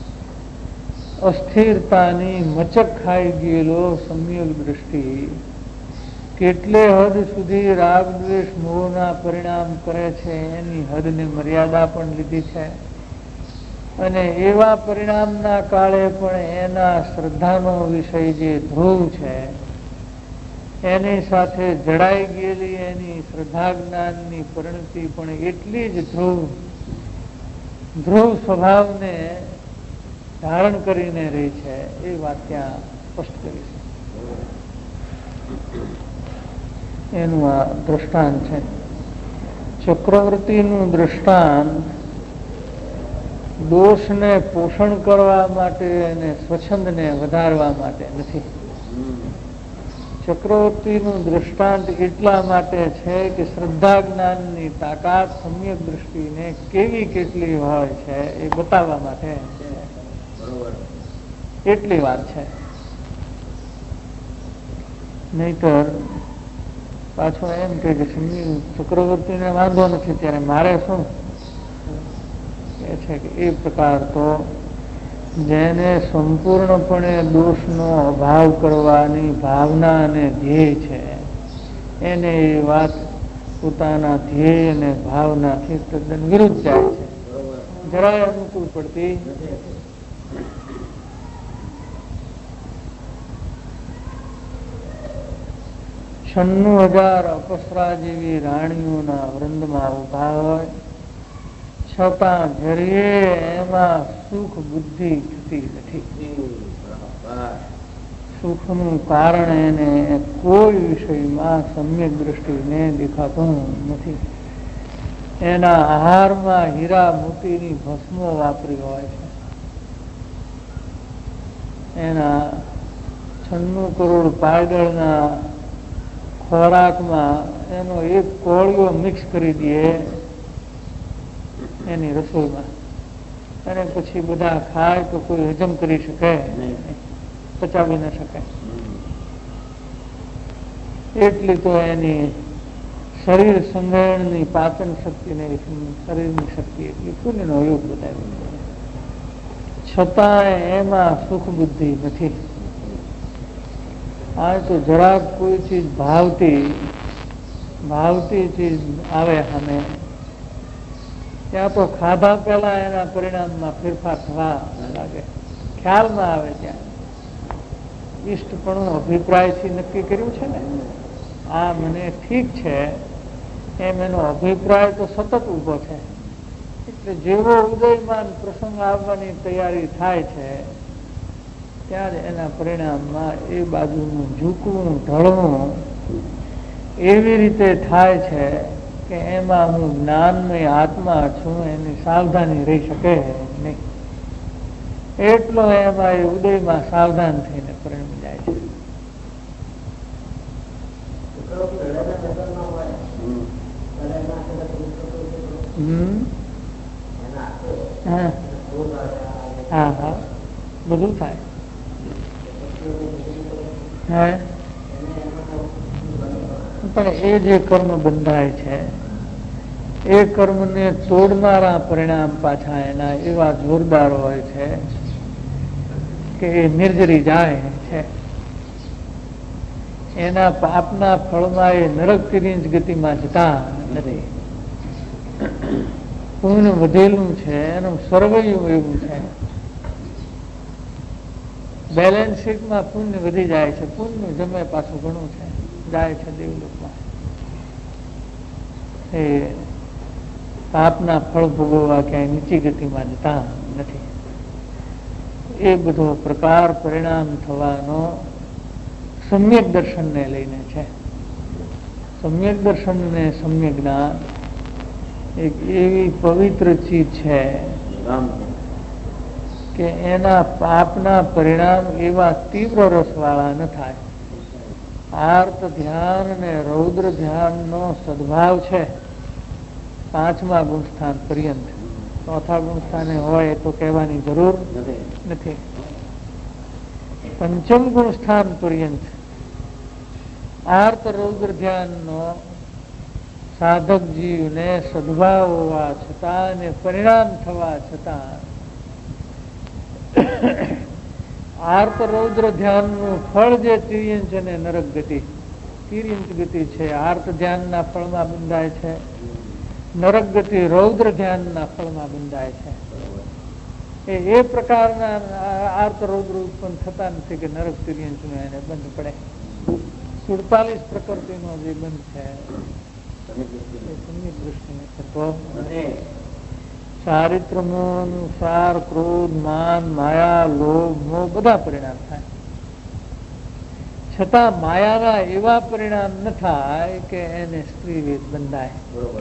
અસ્થિરતાની મચક ખાઈ ગયેલો સમ્યક દ્રષ્ટિ કેટલે હદ સુધી રાગ દ્વેષ મોહના પરિણામ કરે છે એની હદને મર્યાદા પણ લીધી છે. અને એવા પરિણામના કાળે પણ એના શ્રદ્ધાનો વિષય જે ધ્રુવ છે એની સાથે જડાઈ ગયેલી એની શ્રદ્ધા જ્ઞાનની પરિણતિ પણ એટલી જ ધ્રુવ ધ્રુવ સ્વભાવને ધારણ કરીને રહી છે એ વાત ત્યાં સ્પષ્ટ કરી છે. એનું આ દ્રષ્ટાંત છે. ચક્રવર્તીનું દ્રષ્ટાંત દોષને પોષણ કરવા માટે અને સ્વચ્છંદને વધારવા માટે નથી. ચક્રવર્તીનું દ્રષ્ટાંત એટલા માટે છે કે શ્રદ્ધા જ્ઞાનની તાકાત સમ્યક દ્રષ્ટિને કેવી કેટલી હોય છે એ બતાવવા માટે એટલી વાત છે. નહીતર પાછો એમ કે ચક્રવર્તીને વાંધો નથી ત્યારે મારે શું એ છે કે એ પ્રકાર તો જેને સંપૂર્ણપણે દોષનો અભાવ કરવાની ભાવના અને ધ્યેય છે એને એ વાત પોતાના ધ્યેય અને ભાવનાથી તદ્દન વિરુદ્ધ જાય છે, જરાય અનુકૂળ પડતી. છન્નું હજાર અપસરા જેવી રાણીઓના વૃંદમાં ઉભા હોય છતાં જરીએ એમાં સુખ બુદ્ધિ થતી નથી. સુખનું કારણ એને કોઈ વિષયમાં સમ્યક દ્રષ્ટિને દેખાતું નથી. એના આહારમાં હીરા મોતીની ભસ્મો વાપરી હોય છે, એના છન્નું કરોડ પાયદળના ખોરાકમાં એનો એક કોળિયો મિક્સ કરી દે એની રસોઈમાં અને પછી બધા ખાય તો કોઈ હજમ કરી શકે નહીં, પચાવી ન શકે. એટલી તો એની શરીર સંગ્રહણની પાચન શક્તિ ને શરીરની શક્તિ એટલી પુણ્યનો યોગ બતાવ્યો, છતાં એમાં સુખ બુદ્ધિ નથી. આ તો જરાક કોઈ ચીજ ભાવતી ભાવતી ચીજ આવે સામે ત્યાં તો ખાધા પહેલા એના પરિણામમાં ફેરફાર થવા લાગે, ખ્યાલમાં આવે. ત્યાં ઈષ્ટપણું અભિપ્રાયથી નક્કી કર્યું છે ને આ મને ઠીક છે એમ એનો અભિપ્રાય તો સતત ઉભો છે. એટલે જેવો ઉદયમાન પ્રસંગ આવવાની તૈયારી થાય છે ત્યારે એના પરિણામમાં એ બાજુનું ઝૂકવું ઢળવું એવી રીતે થાય છે કે એમાં હું જ્ઞાનમય આત્મા છું એની સાવધાની રહી શકે નહીં. એટલો એમાં એ ઉદયમાં સાવધાન થઈને પરિણમી જાય છે. હમ હા હા હા બધું થાય. હા પણ એ જે કર્મ બંધાય છે એ કર્મને તોડનારા પરિણામ પાછા એના એવા જોરદાર હોય છે કે એ નિર્જરી જાય છે. એના પાપના ફળમાં એ નરકની જ ગતિમાં જતા નથી. પુણ્ય વધેલું છે એનું સર્વૈયું એવું છે. બેલેન્સ શીટમાં પુણ્ય વધી જાય છે, પુણ્ય જમે પાછું ઘણું છે, જાય છે દેવલોકમાં. એ પાપના ફળ ભોગવવા ક્યાંય નીચી ગતિમાં જતા નથી. એ બધો પ્રકાર પરિણામ થવાનો સમ્યક દર્શનને લઈને છે. સમ્યક દર્શન ને સમ્યક જ્ઞાન એક એવી પવિત્ર ચીજ છે કે એના પાપના પરિણામ એવા તીવ્ર રસવાળા ન થાય. આર્ત ધ્યાન અને રૌદ્ર ધ્યાનનો સદભાવ છે પાંચમા ગુણસ્થાન પર્યંત. ચોથા ગુણસ્થાને હોય તો કહેવાની જરૂર નથી. પંચમ ગુણસ્થાન પર્યંત આર્ત રૌદ્ર ધ્યાનનો સાધક જીવને સદભાવ હોવા છતાં અને પરિણામ થવા છતાં આર્ત રૌદ્ર ધ્યાનનું ફળ જે તિર્યંચ અને નરક ગતિ, તિર્યંચ ગતિ છે આર્ત ધ્યાનના ફળમાં બંધાય છે, નરક ગતિ રૌદ્ર ધ્યાનના ફળમાં બંધાય છે. એ એ પ્રકારના આર્ત રૌદ્ર ઉત્પન્ન થતા નથી કે નરક તિર્યંચનો એને બંધ પડે. સુડતાલીસ પ્રકૃતિનો જે બંધ છે એ સમ્યક દૃષ્ટિને થતો. ચારિત્ર અનુસાર ક્રોધ, માન, માયા, લોભ, મોહ બધા પરિણામ થાય. છતાં માયાના એવા પરિણામ ન થાય કે એને સ્ત્રીવેદ બંધાય.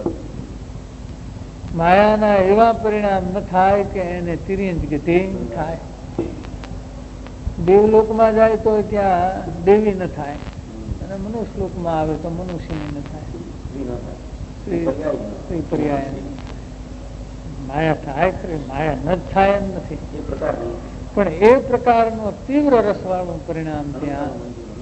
માયાના એવા પરિણામ ન થાય કે એને તિર્યંચ ગતિ થાય. દેવલોકમાં જાય તો ત્યાં દેવી ન થાય અને મનુષ્ય લોકમાં આવે તો મનુષ્યની ન થાય. સ્ત્રી પર્યાય માયા થાય ખરી, માયા ન થાય એમ નથી, પણ એ પ્રકારનું તીવ્ર રસવાળું પરિણામ ત્યાં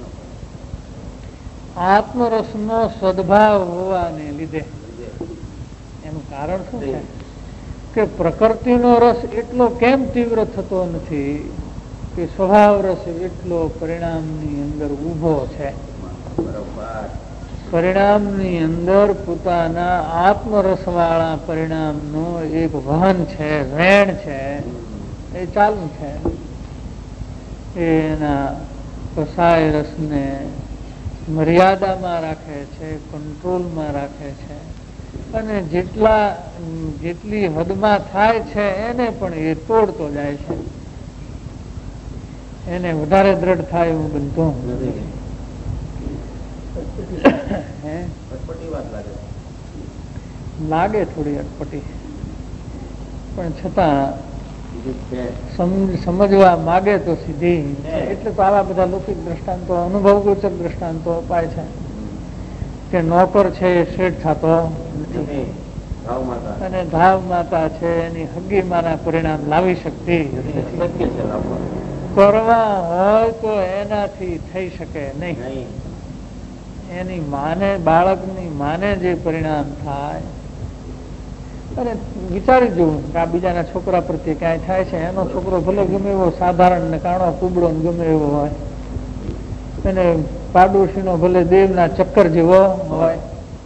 આત્મરસનો સદભાવ હોવાને લીધે. એનું કારણ શું છે કે પ્રકૃતિનો રસ એટલો કેમ તીવ્ર થતો નથી કે સ્વભાવ રસ એટલો પરિણામની અંદર ઊભો છે. પરિણામની અંદર પોતાના આત્મરસવાળા પરિણામનું એક વહન છે, વેણ છે, એ ચાલુ છે. એના કસાય રસને મર્યાદામાં રાખે છે, કંટ્રોલમાં રાખે છે અને જેટલા જેટલી હદમાં થાય છે એને પણ એ તોડતો જાય છે. એને વધારે દ્રઢ થાય એવું બનતું નથી. લાગે થોડી અટપટી, પણ છતાં સમજવા માગે તો સીધી. એટલે તો આવા બધા લૌકિક દ્રષ્ટાંતો, અનુભવ ગોચર દ્રષ્ટાંતો અપાય છે કે નોકર છે એ શેઠ થતો નથી અને ધાવ માતા છે એની હગી માના પરિણામ લાવી શકતી કરવા હોય તો એનાથી થઈ શકે નહીં. એની માને, બાળકની માને જે પરિણામ થાય, અને વિચારી જોવું કે આ બીજાના છોકરા પ્રત્યે ક્યાંય થાય છે, એનો છોકરો ભલે ગમે એવો સાધારણ ને કાણો કુબડો ગમે એવો હોય અને પાડોશીનો ભલે દેવના ચક્કર જેવો હોય,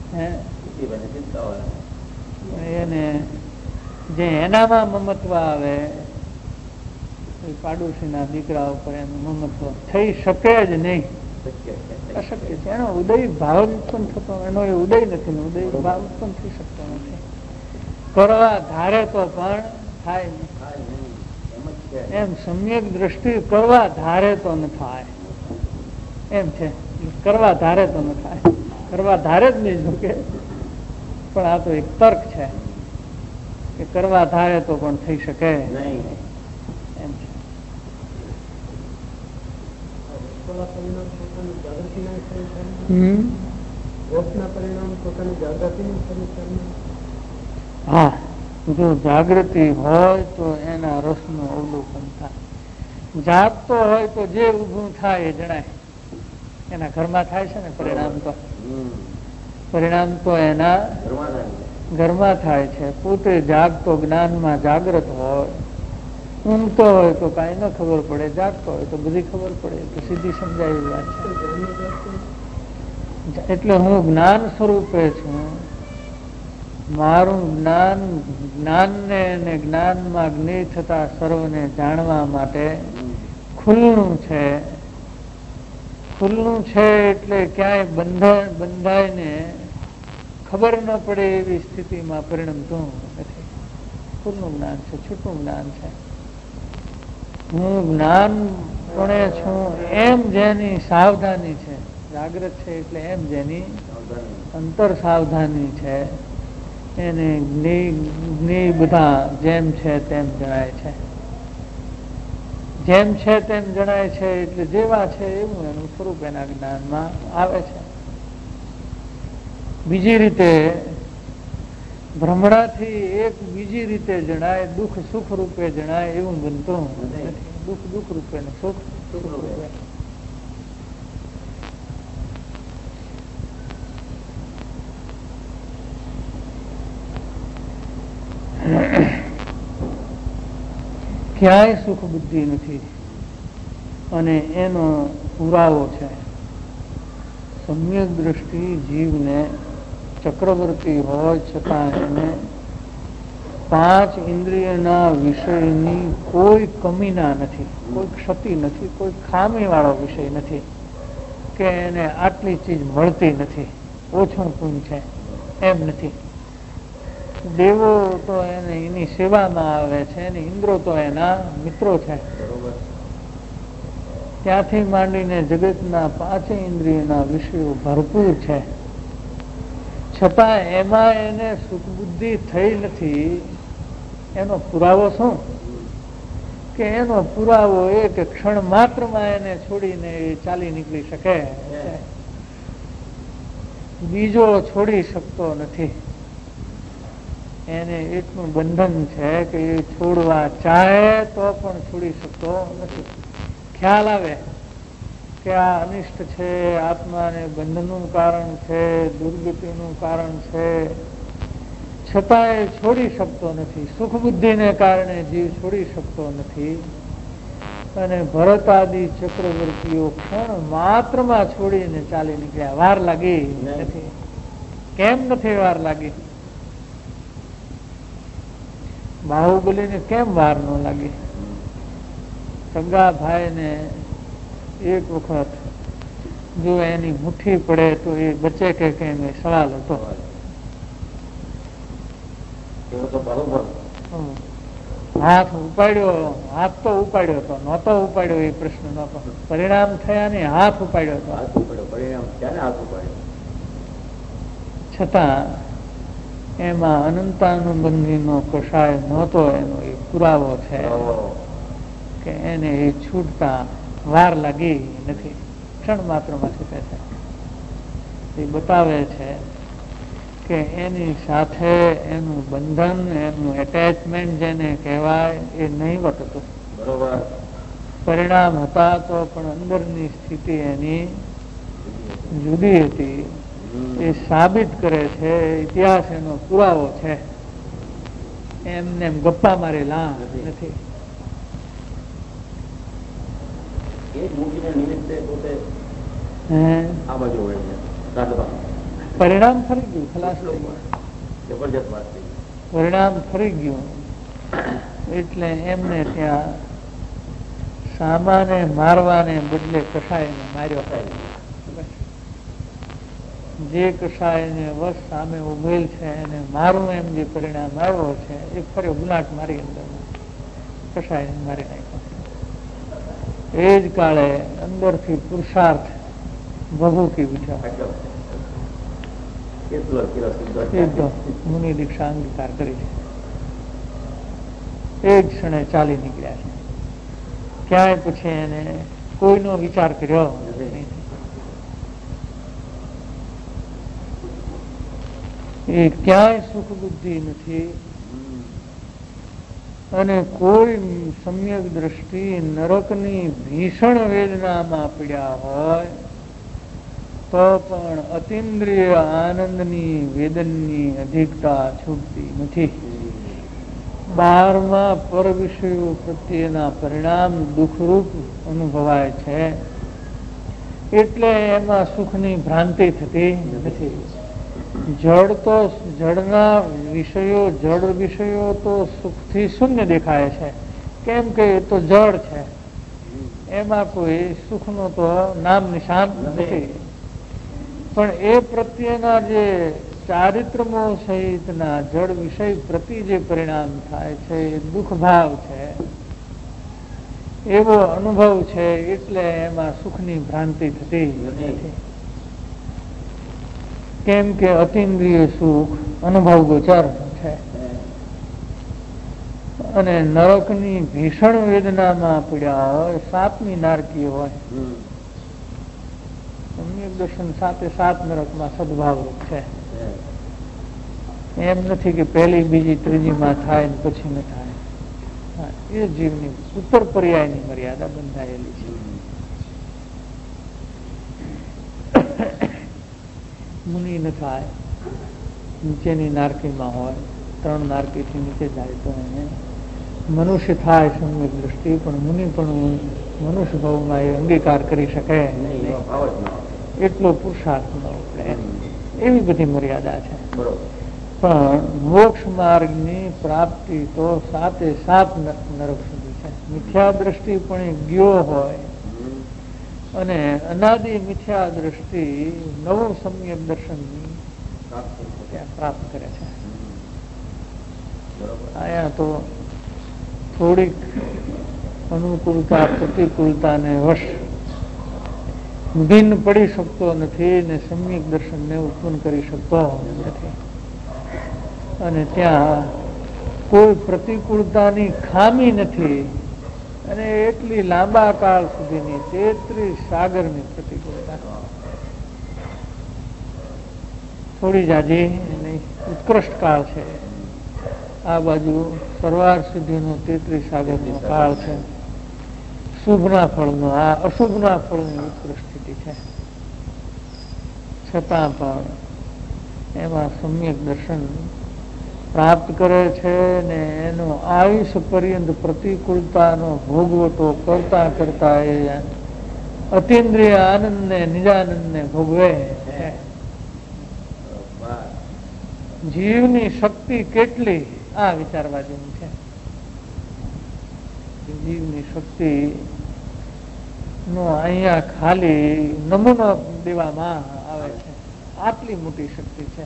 એને જે એનામાં મમત્વ આવે એ પાડોશીના દીકરા ઉપર એનું મમત્વ થઈ શકે જ નહીં. અશક્ય છે. એનો ઉદય ભાવ ઉત્પન્ન થતો, એનો એ ઉદય નથી ને ઉદય ભાવ ઉત્પન્ન થઈ શકતો નથી. કરવા ધારે તો પણ થાય નહીં. એમ સમ્યક દ્રષ્ટિ કરવા ધારે તો ન થાય એમ છે. કરવા ધારે તો ન થાય, કરવા ધારે જ નહીં જોકે, પણ આ તો એક તર્ક છે કે કરવા ધારે તો પણ થઈ શકે એમ છે. હા, જો જાગૃતિ હોય તો એના રસનું અવલોકન થાય. જાગતો હોય તો જે ઊભું થાય એ જણાય. એના ઘરમાં થાય છે ને પરિણામ તો પરિણામ તો એના ઘરમાં થાય છે. પોતે જાગતો જ્ઞાનમાં જાગ્રત હોય, ઊંઘતો હોય તો કાંઈ ન ખબર પડે, જાગતો હોય તો બધી ખબર પડે, તો સીધી સમજાય એવી વાત છે. એટલે હું જ્ઞાન સ્વરૂપે છું. મારું જ્ઞાન જ્ઞાનને અને જ્ઞાનમાં જ્ઞેય થતા સર્વને જાણવા માટે ખુલ્લું છે. ખુલ્લું છે એટલે ક્યાંય બંધા બંધાઈને ખબર ન પડે એવી સ્થિતિમાં પરિણમતું નથી. ખુલ્લું જ્ઞાન છે, છૂટું જ્ઞાન છે. હું જ્ઞાન કોણે છું એમ જેની સાવધાની છે જાગ્રત છે એટલે એમ જેની અંતર સાવધાની છે એને જ્ઞેય બધા જેમ છે તેમ જણાય છે. જેમ છે તેમ જણાય છે એટલે જેવા છે એવું એનું સ્વરૂપ એના જ્ઞાનમાં આવે છે. બીજી રીતે ભ્રમણાથી એક બીજી રીતે જણાય, દુઃખ સુખ રૂપે જણાય એવું બનતું નથી. દુઃખ દુઃખ રૂપે ને સુખ સુખ રૂપે. ક્યાંય સુખ બુદ્ધિ નથી અને એનો પુરાવો છે સમ્યક દ્રષ્ટિ જીવને ચક્રવર્તી હોય છતાં એને પાંચ ઇન્દ્રિયના વિષયની કોઈ કમીના નથી, કોઈ ક્ષતિ નથી, કોઈ ખામી વાળો વિષય નથી કે એને આટલી ચીજ મળતી નથી, ઓછું પૂન છે એમ નથી. દેવો તો એને એની સેવામાં આવે છે અને ઇન્દ્રો તો એના મિત્રો છે. ત્યાંથી માંડીને જગતના પાંચે ઇન્દ્રિયના વિષયો ભરપૂર છે, છતાં એમાં એને સુખ બુદ્ધિ થઈ નથી. એનો પુરાવો શું? કે એનો પુરાવો એ કે ક્ષણ માત્રમાં એને છોડીને ચાલી નીકળી શકે, બીજો છોડી શકતો નથી. એને એટલું બંધન છે કે એ છોડવા ચાહે તો પણ છોડી શકતો નથી. ખ્યાલ આવે કે આ અનિષ્ટ છે, આત્માને બંધનનું કારણ છે, દુર્ગતિનું કારણ છે, છતાં એ છોડી શકતો નથી. સુખ બુદ્ધિને કારણે જીવ છોડી શકતો નથી. અને ભરત આદિ ચક્રવર્તીઓ ક્ષણ માત્રમાં છોડીને ચાલી નીકળ્યા. વાર લાગી નથી. કેમ નથી વાર લાગી? બાહુબલીને કેમ વાર ન લાગી? સગા ભાઈને એક વખત જો એની મુઠ્ઠી પડે તો એ બચે કે કેમ એ સવાલ હતો. હાથ ઉપાડ્યો, હાથ તો ઉપાડ્યો હતો, નહોતો ઉપાડ્યો એ પ્રશ્ન નહોતો. પરિણામ થયા ને હાથ ઉપાડ્યો હતો. છતાં એમાં અનંતાનુબંધીનો કષાય નહોતો. એનો એ પુરાવો છે કે એને એ છૂટતા વાર લાગી નથી, ક્ષણ માત્રમાં છૂટે છે. એ બતાવે છે કે એની સાથે એનું બંધન, એનું એટેચમેન્ટ જેને કહેવાય એ નહીવત હતું. બરોબર. પરિણામ હતા તો પણ અંદરની સ્થિતિ એની જુદી હતી. એ સાબિત કરે છે, ઇતિહાસ એનો પુરાવો છે. એમને એમ ગપ્પા મારેલા નથી. પરિણામ ફરી ગયું, ખલાસ પરિણામ ફરી ગયું એટલે એમને ત્યાં સામાને મારવાને બદલે કસાયને માર્યો. જે કસાયને વસ સામે ઉભેલ છે એને મારું એમ જે પરિણામ આવ્યો છે એ ફર્યો ગુલાટ મારી અંદર કસાયને મારી નાખ્યો. એ જ કાળે અંદરથી પુરુષાર્થ ભભૂકી ઉઠ્યો. મુનિ દીક્ષા અંગીકાર કરી છે. એ જ ક્ષણે ચાલી નીકળ્યા છે. ક્યાંય પછી એને કોઈનો વિચાર કર્યો નહીં. એ ક્યાંય સુખ બુદ્ધિ નથી અને કોઈ સમ્યક દ્રષ્ટિ નરકની ભીષણ વેદનામાં પીડ્યા હોય તો પણ અતિન્દ્રિય આનંદની વેદનની અધિકતા છૂટતી નથી. બહારમાં પર વિષયો પ્રત્યેના પરિણામ દુઃખરૂપ અનુભવાય છે એટલે એમાં સુખની ભ્રાંતિ થતી નથી. જળ તો જળના વિષયો જળ વિષયો તો સુખથી શૂન્ય દેખાય છે, કેમ કે એ તો જળ છે, એમાં કોઈ સુખનું તો નામ નિશાન નથી. પણ એ પ્રત્યેના જે ચારિત્રમો સહિતના જળ વિષય પ્રતિ જે પરિણામ થાય છે એ દુઃખ ભાવ છે, એવો અનુભવ છે એટલે એમાં સુખની ભ્રાંતિ થતી નથી. કેમ કે અતિન્દ્રિય સુખ અનુભવ ગોચર છે અને નરકની ભીષણ વેદનામાં પીડ્યા હોય, સાતમી નારકી હોય, સમ્યક દર્શન સાથે સાત નરકમાં સદભાવ છે. એમ નથી કે પહેલી બીજી ત્રીજી માં થાય ને પછી ન થાય. એ જીવની ઉત્તર પર્યાયની મર્યાદા બંધાયેલી છે. મુનિ ન થાય, નીચેની નારકીમાં હોય, ત્રણ નારકીથી નીચે જાય તો એને મનુષ્ય થાય સમ્યક દ્રષ્ટિ, પણ મુનિ પણ મનુષ્ય ભાવમાં એ અંગીકાર કરી શકે એટલો પુરુષાર્થ ન ઉપડે. એવી બધી મર્યાદા છે. પણ મોક્ષ માર્ગની પ્રાપ્તિ તો સાતે સાત નરક સુધી છે. મિથ્યા દ્રષ્ટિ પણ ગયો હોય અને અનાદિ મિથ્યા દ્રષ્ટિ નવું સમ્યક દર્શન પ્રાપ્ત કરે છે. અહીંયા તો થોડીક અનુકૂળતા પ્રતિકૂળતાને વશ ભિન્ન પડી શકતો નથી ને સમ્યક દર્શનને ઉત્પન્ન કરી શકતો નથી. અને ત્યાં કોઈ પ્રતિકૂળતાની ખામી નથી અને એટલી લાંબા કાળ સુધીની તેત્રીસ સાગરની પ્રતિકૂળતા થોડી જાજી ઉત્કૃષ્ટ કાળ છે. આ બાજુ સરવાર સુધીનો તેત્રીસ સાગરનો કાળ છે. શુભના ફળનો, આ અશુભના ફળની ઉત્કૃષ્ટ સ્થિતિ છે. છતાં પણ એમાં સમ્યક દર્શન પ્રાપ્ત કરે છે ને એનો આયુષ્ય પર્યંત પ્રતિકૂળતાનો ભોગવટો કરતા કરતા એ અતિન્દ્રિય આનંદને નિજાનંદને ભોગવે છે. જીવની શક્તિ કેટલી આ વિચારવા જેવું છે. જીવની શક્તિ નો અહીંયા ખાલી નમૂનો દેવામાં આવે છે. આટલી મોટી શક્તિ છે.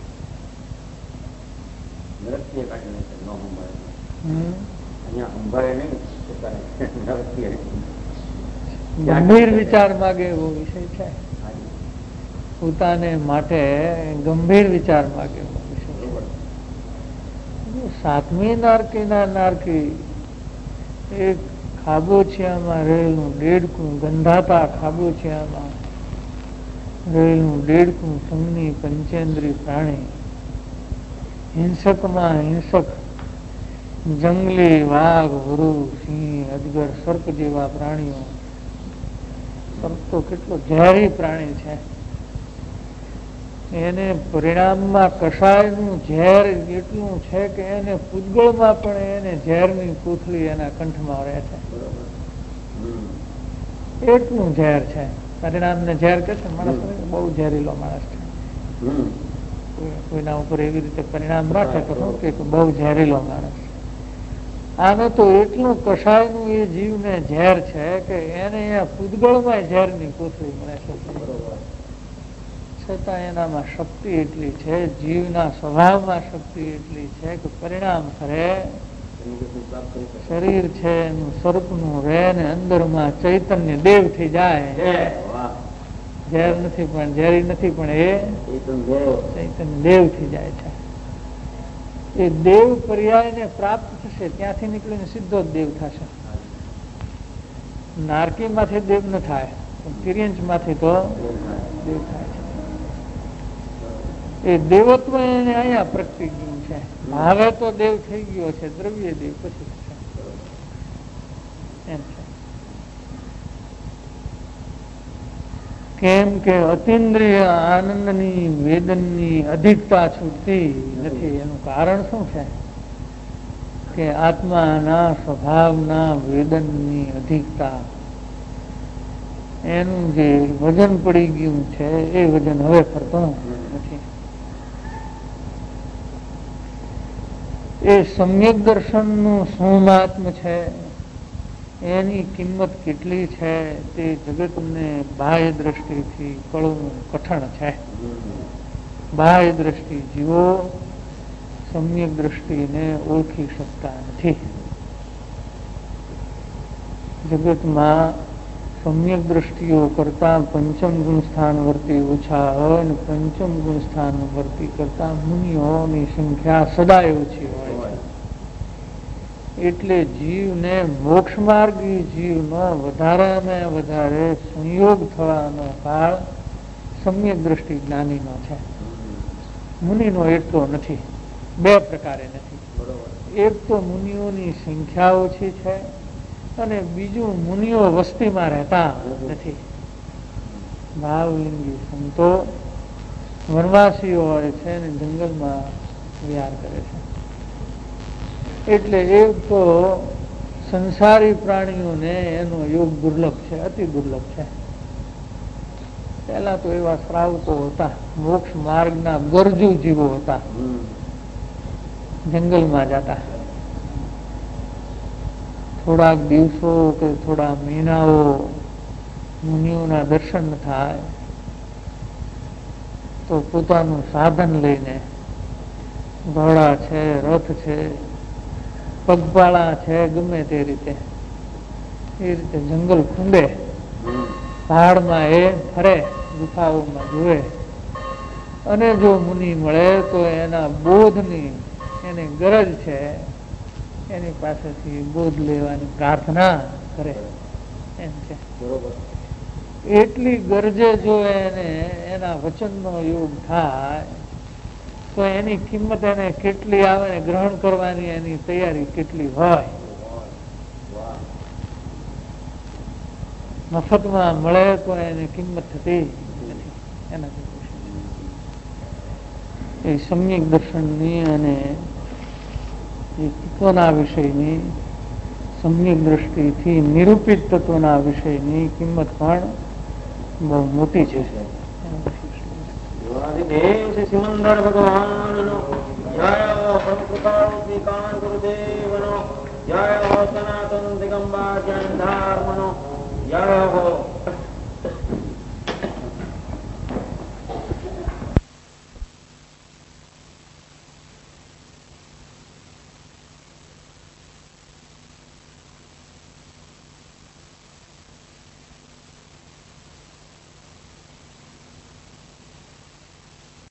ગંભીર વિચાર માગે એવો વિષય છે. પોતાને માટે ગંભીર વિચાર માગે એવો વિષય છે. સાતમી નારકી ના નારકી એક ખાબોચિયામાં રહેલું દેડકું, ગંધાતા ખાબોચિયામાં રહેલું દેડકું, સમની પંચેન્દ્રી પ્રાણી, હિંસકમાં હિંસક, જંગલી વાઘ, વરુ, સિંહ, અજગર, સર્પ જેવા પ્રાણીઓ. સર્પ તો કેટલો ઝેરી પ્રાણી છે. એને પરિણામમાં કષાયનું ઝેર એટલું છે કે એને પૂતગળમાં પણ એને ઝેરની કોથળી એના કંઠમાં રહે છે. એટલું ઝેર છે. પરિણામને ઝેર કે છે માણસ બહુ ઝેરીલો માણસ છે. કોઈના ઉપર એવી રીતે પરિણામ રાખે તો શું કે બહુ ઝેરીલો માણસ. આને તો એટલું કષાયનું એ જીવને ઝેર છે કે એને અહીંયા પૂતગળમાં ઝેરની કોથળી મળે છે. છતાં એનામાં શક્તિ એટલી છે, જીવના સ્વભાવમાં શક્તિ એટલી છે કે પરિણામ કરે શરીર છે એનું સર્પનું રહે ને અંદરમાં ચૈતન્ય દેવ થઈ જાય. ઝેર નથી પણ ઝેરી નથી પણ એ ચૈતન્ય દેવ થઈ જાય છે. એ દેવ પર્યાયને પ્રાપ્ત થશે ત્યાંથી નીકળીને સીધો જ દેવ થશે. નારકી માંથી દેવ ન થાય, તિર્યંચ માંથી તો દેવ થાય છે. એ દેવત્વ એને અહીંયા પ્રગટી ગયું છે. ભાવે તો દેવ થઈ ગયો છે, દ્રવ્ય દેવ પછી થશે એમ છે. કેમ કે અતિન્દ્રિય આનંદની વેદનની અધિકતા છૂટતી નથી. એનું કારણ શું છે કે આત્માના સ્વભાવના વેદનની અધિકતા, એનું જે વજન પડી ગયું છે એ વજન હવે ફરતું નથી. એ સમ્યક દર્શનનું શું મહાત્મ્ય છે, એની કિંમત કેટલી છે તે જગતને બાહ્ય દ્રષ્ટિથી કળવું કઠણ છે. બાહ્ય દ્રષ્ટિ જીવો સમ્યક દ્રષ્ટિને ઓળખી શકતા નથી. જગતમાં સમ્યક દ્રષ્ટિઓ કરતા પંચમ ગુણ સ્થાન વર્તી ઓછા હોય અને પંચમ ગુણ સ્થાન વર્તી કરતા મુનિઓની સંખ્યા સદાય ઓછી હોય છે. એટલે જીવને મોક્ષ માર્ગી જીવનો વધારેમાં વધારે સંયોગ થવાનો કાળ સમ્યક દ્રષ્ટિ જ્ઞાનીનો છે. મુનિનો એટલો નથી, બે પ્રકારે નથી. એક તો મુનિઓની સંખ્યા ઓછી છે અને બીજું મુનિઓ વસ્તીમાં રહેતા નથી. ભાવલિંગી સંતો વનવાસીઓ હોય છે અને જંગલમાં વિહાર કરે છે. એટલે એક તો સંસારી પ્રાણીઓને એનો યોગ દુર્લભ છે, અતિ દુર્લભ છે. પહેલા તો એવા શ્રાવકો હતા, મોક્ષ માર્ગના ગરજુ જીવો હતા, જંગલમાં જતા. થોડાક દિવસો કે થોડા મહિનાઓ મુનિઓના દર્શન થાય તો પોતાનું સાધન લઈને, ઘોડા છે, રથ છે, પગપાળા છે, ગમે તે રીતે એ રીતે જંગલ ખૂંદે, પહાડમાં એ ફરે, ગુફાઓમાં જુએ અને જો મુનિ મળે તો એના બોધની એને ગરજ છે, એની પાસેથી બોધ લેવાની પ્રાર્થના કરે એમ છે. એટલી ગરજે જો એને એના વચનનો યોગ થાય તો એની કિંમત એને કેટલી આવે ને ગ્રહણ કરવાની એની તૈયારી કેટલી હોય. મફતમાં મળે તો એની કિંમત થતી નથી. એના એ સમ્યક દર્શનની અને તત્વના વિષયની, સમ્યક દ્રષ્ટિથી નિરૂપિત તત્વના વિષયની કિંમત પણ બહુ મોટી છે. સિમંદર ભગવાનનો જય હો, કૃપા શ્રીકાંત ગુરુદેવનો જય હો, સનાતન દિગંબર જૈન ધર્મનો જય હો.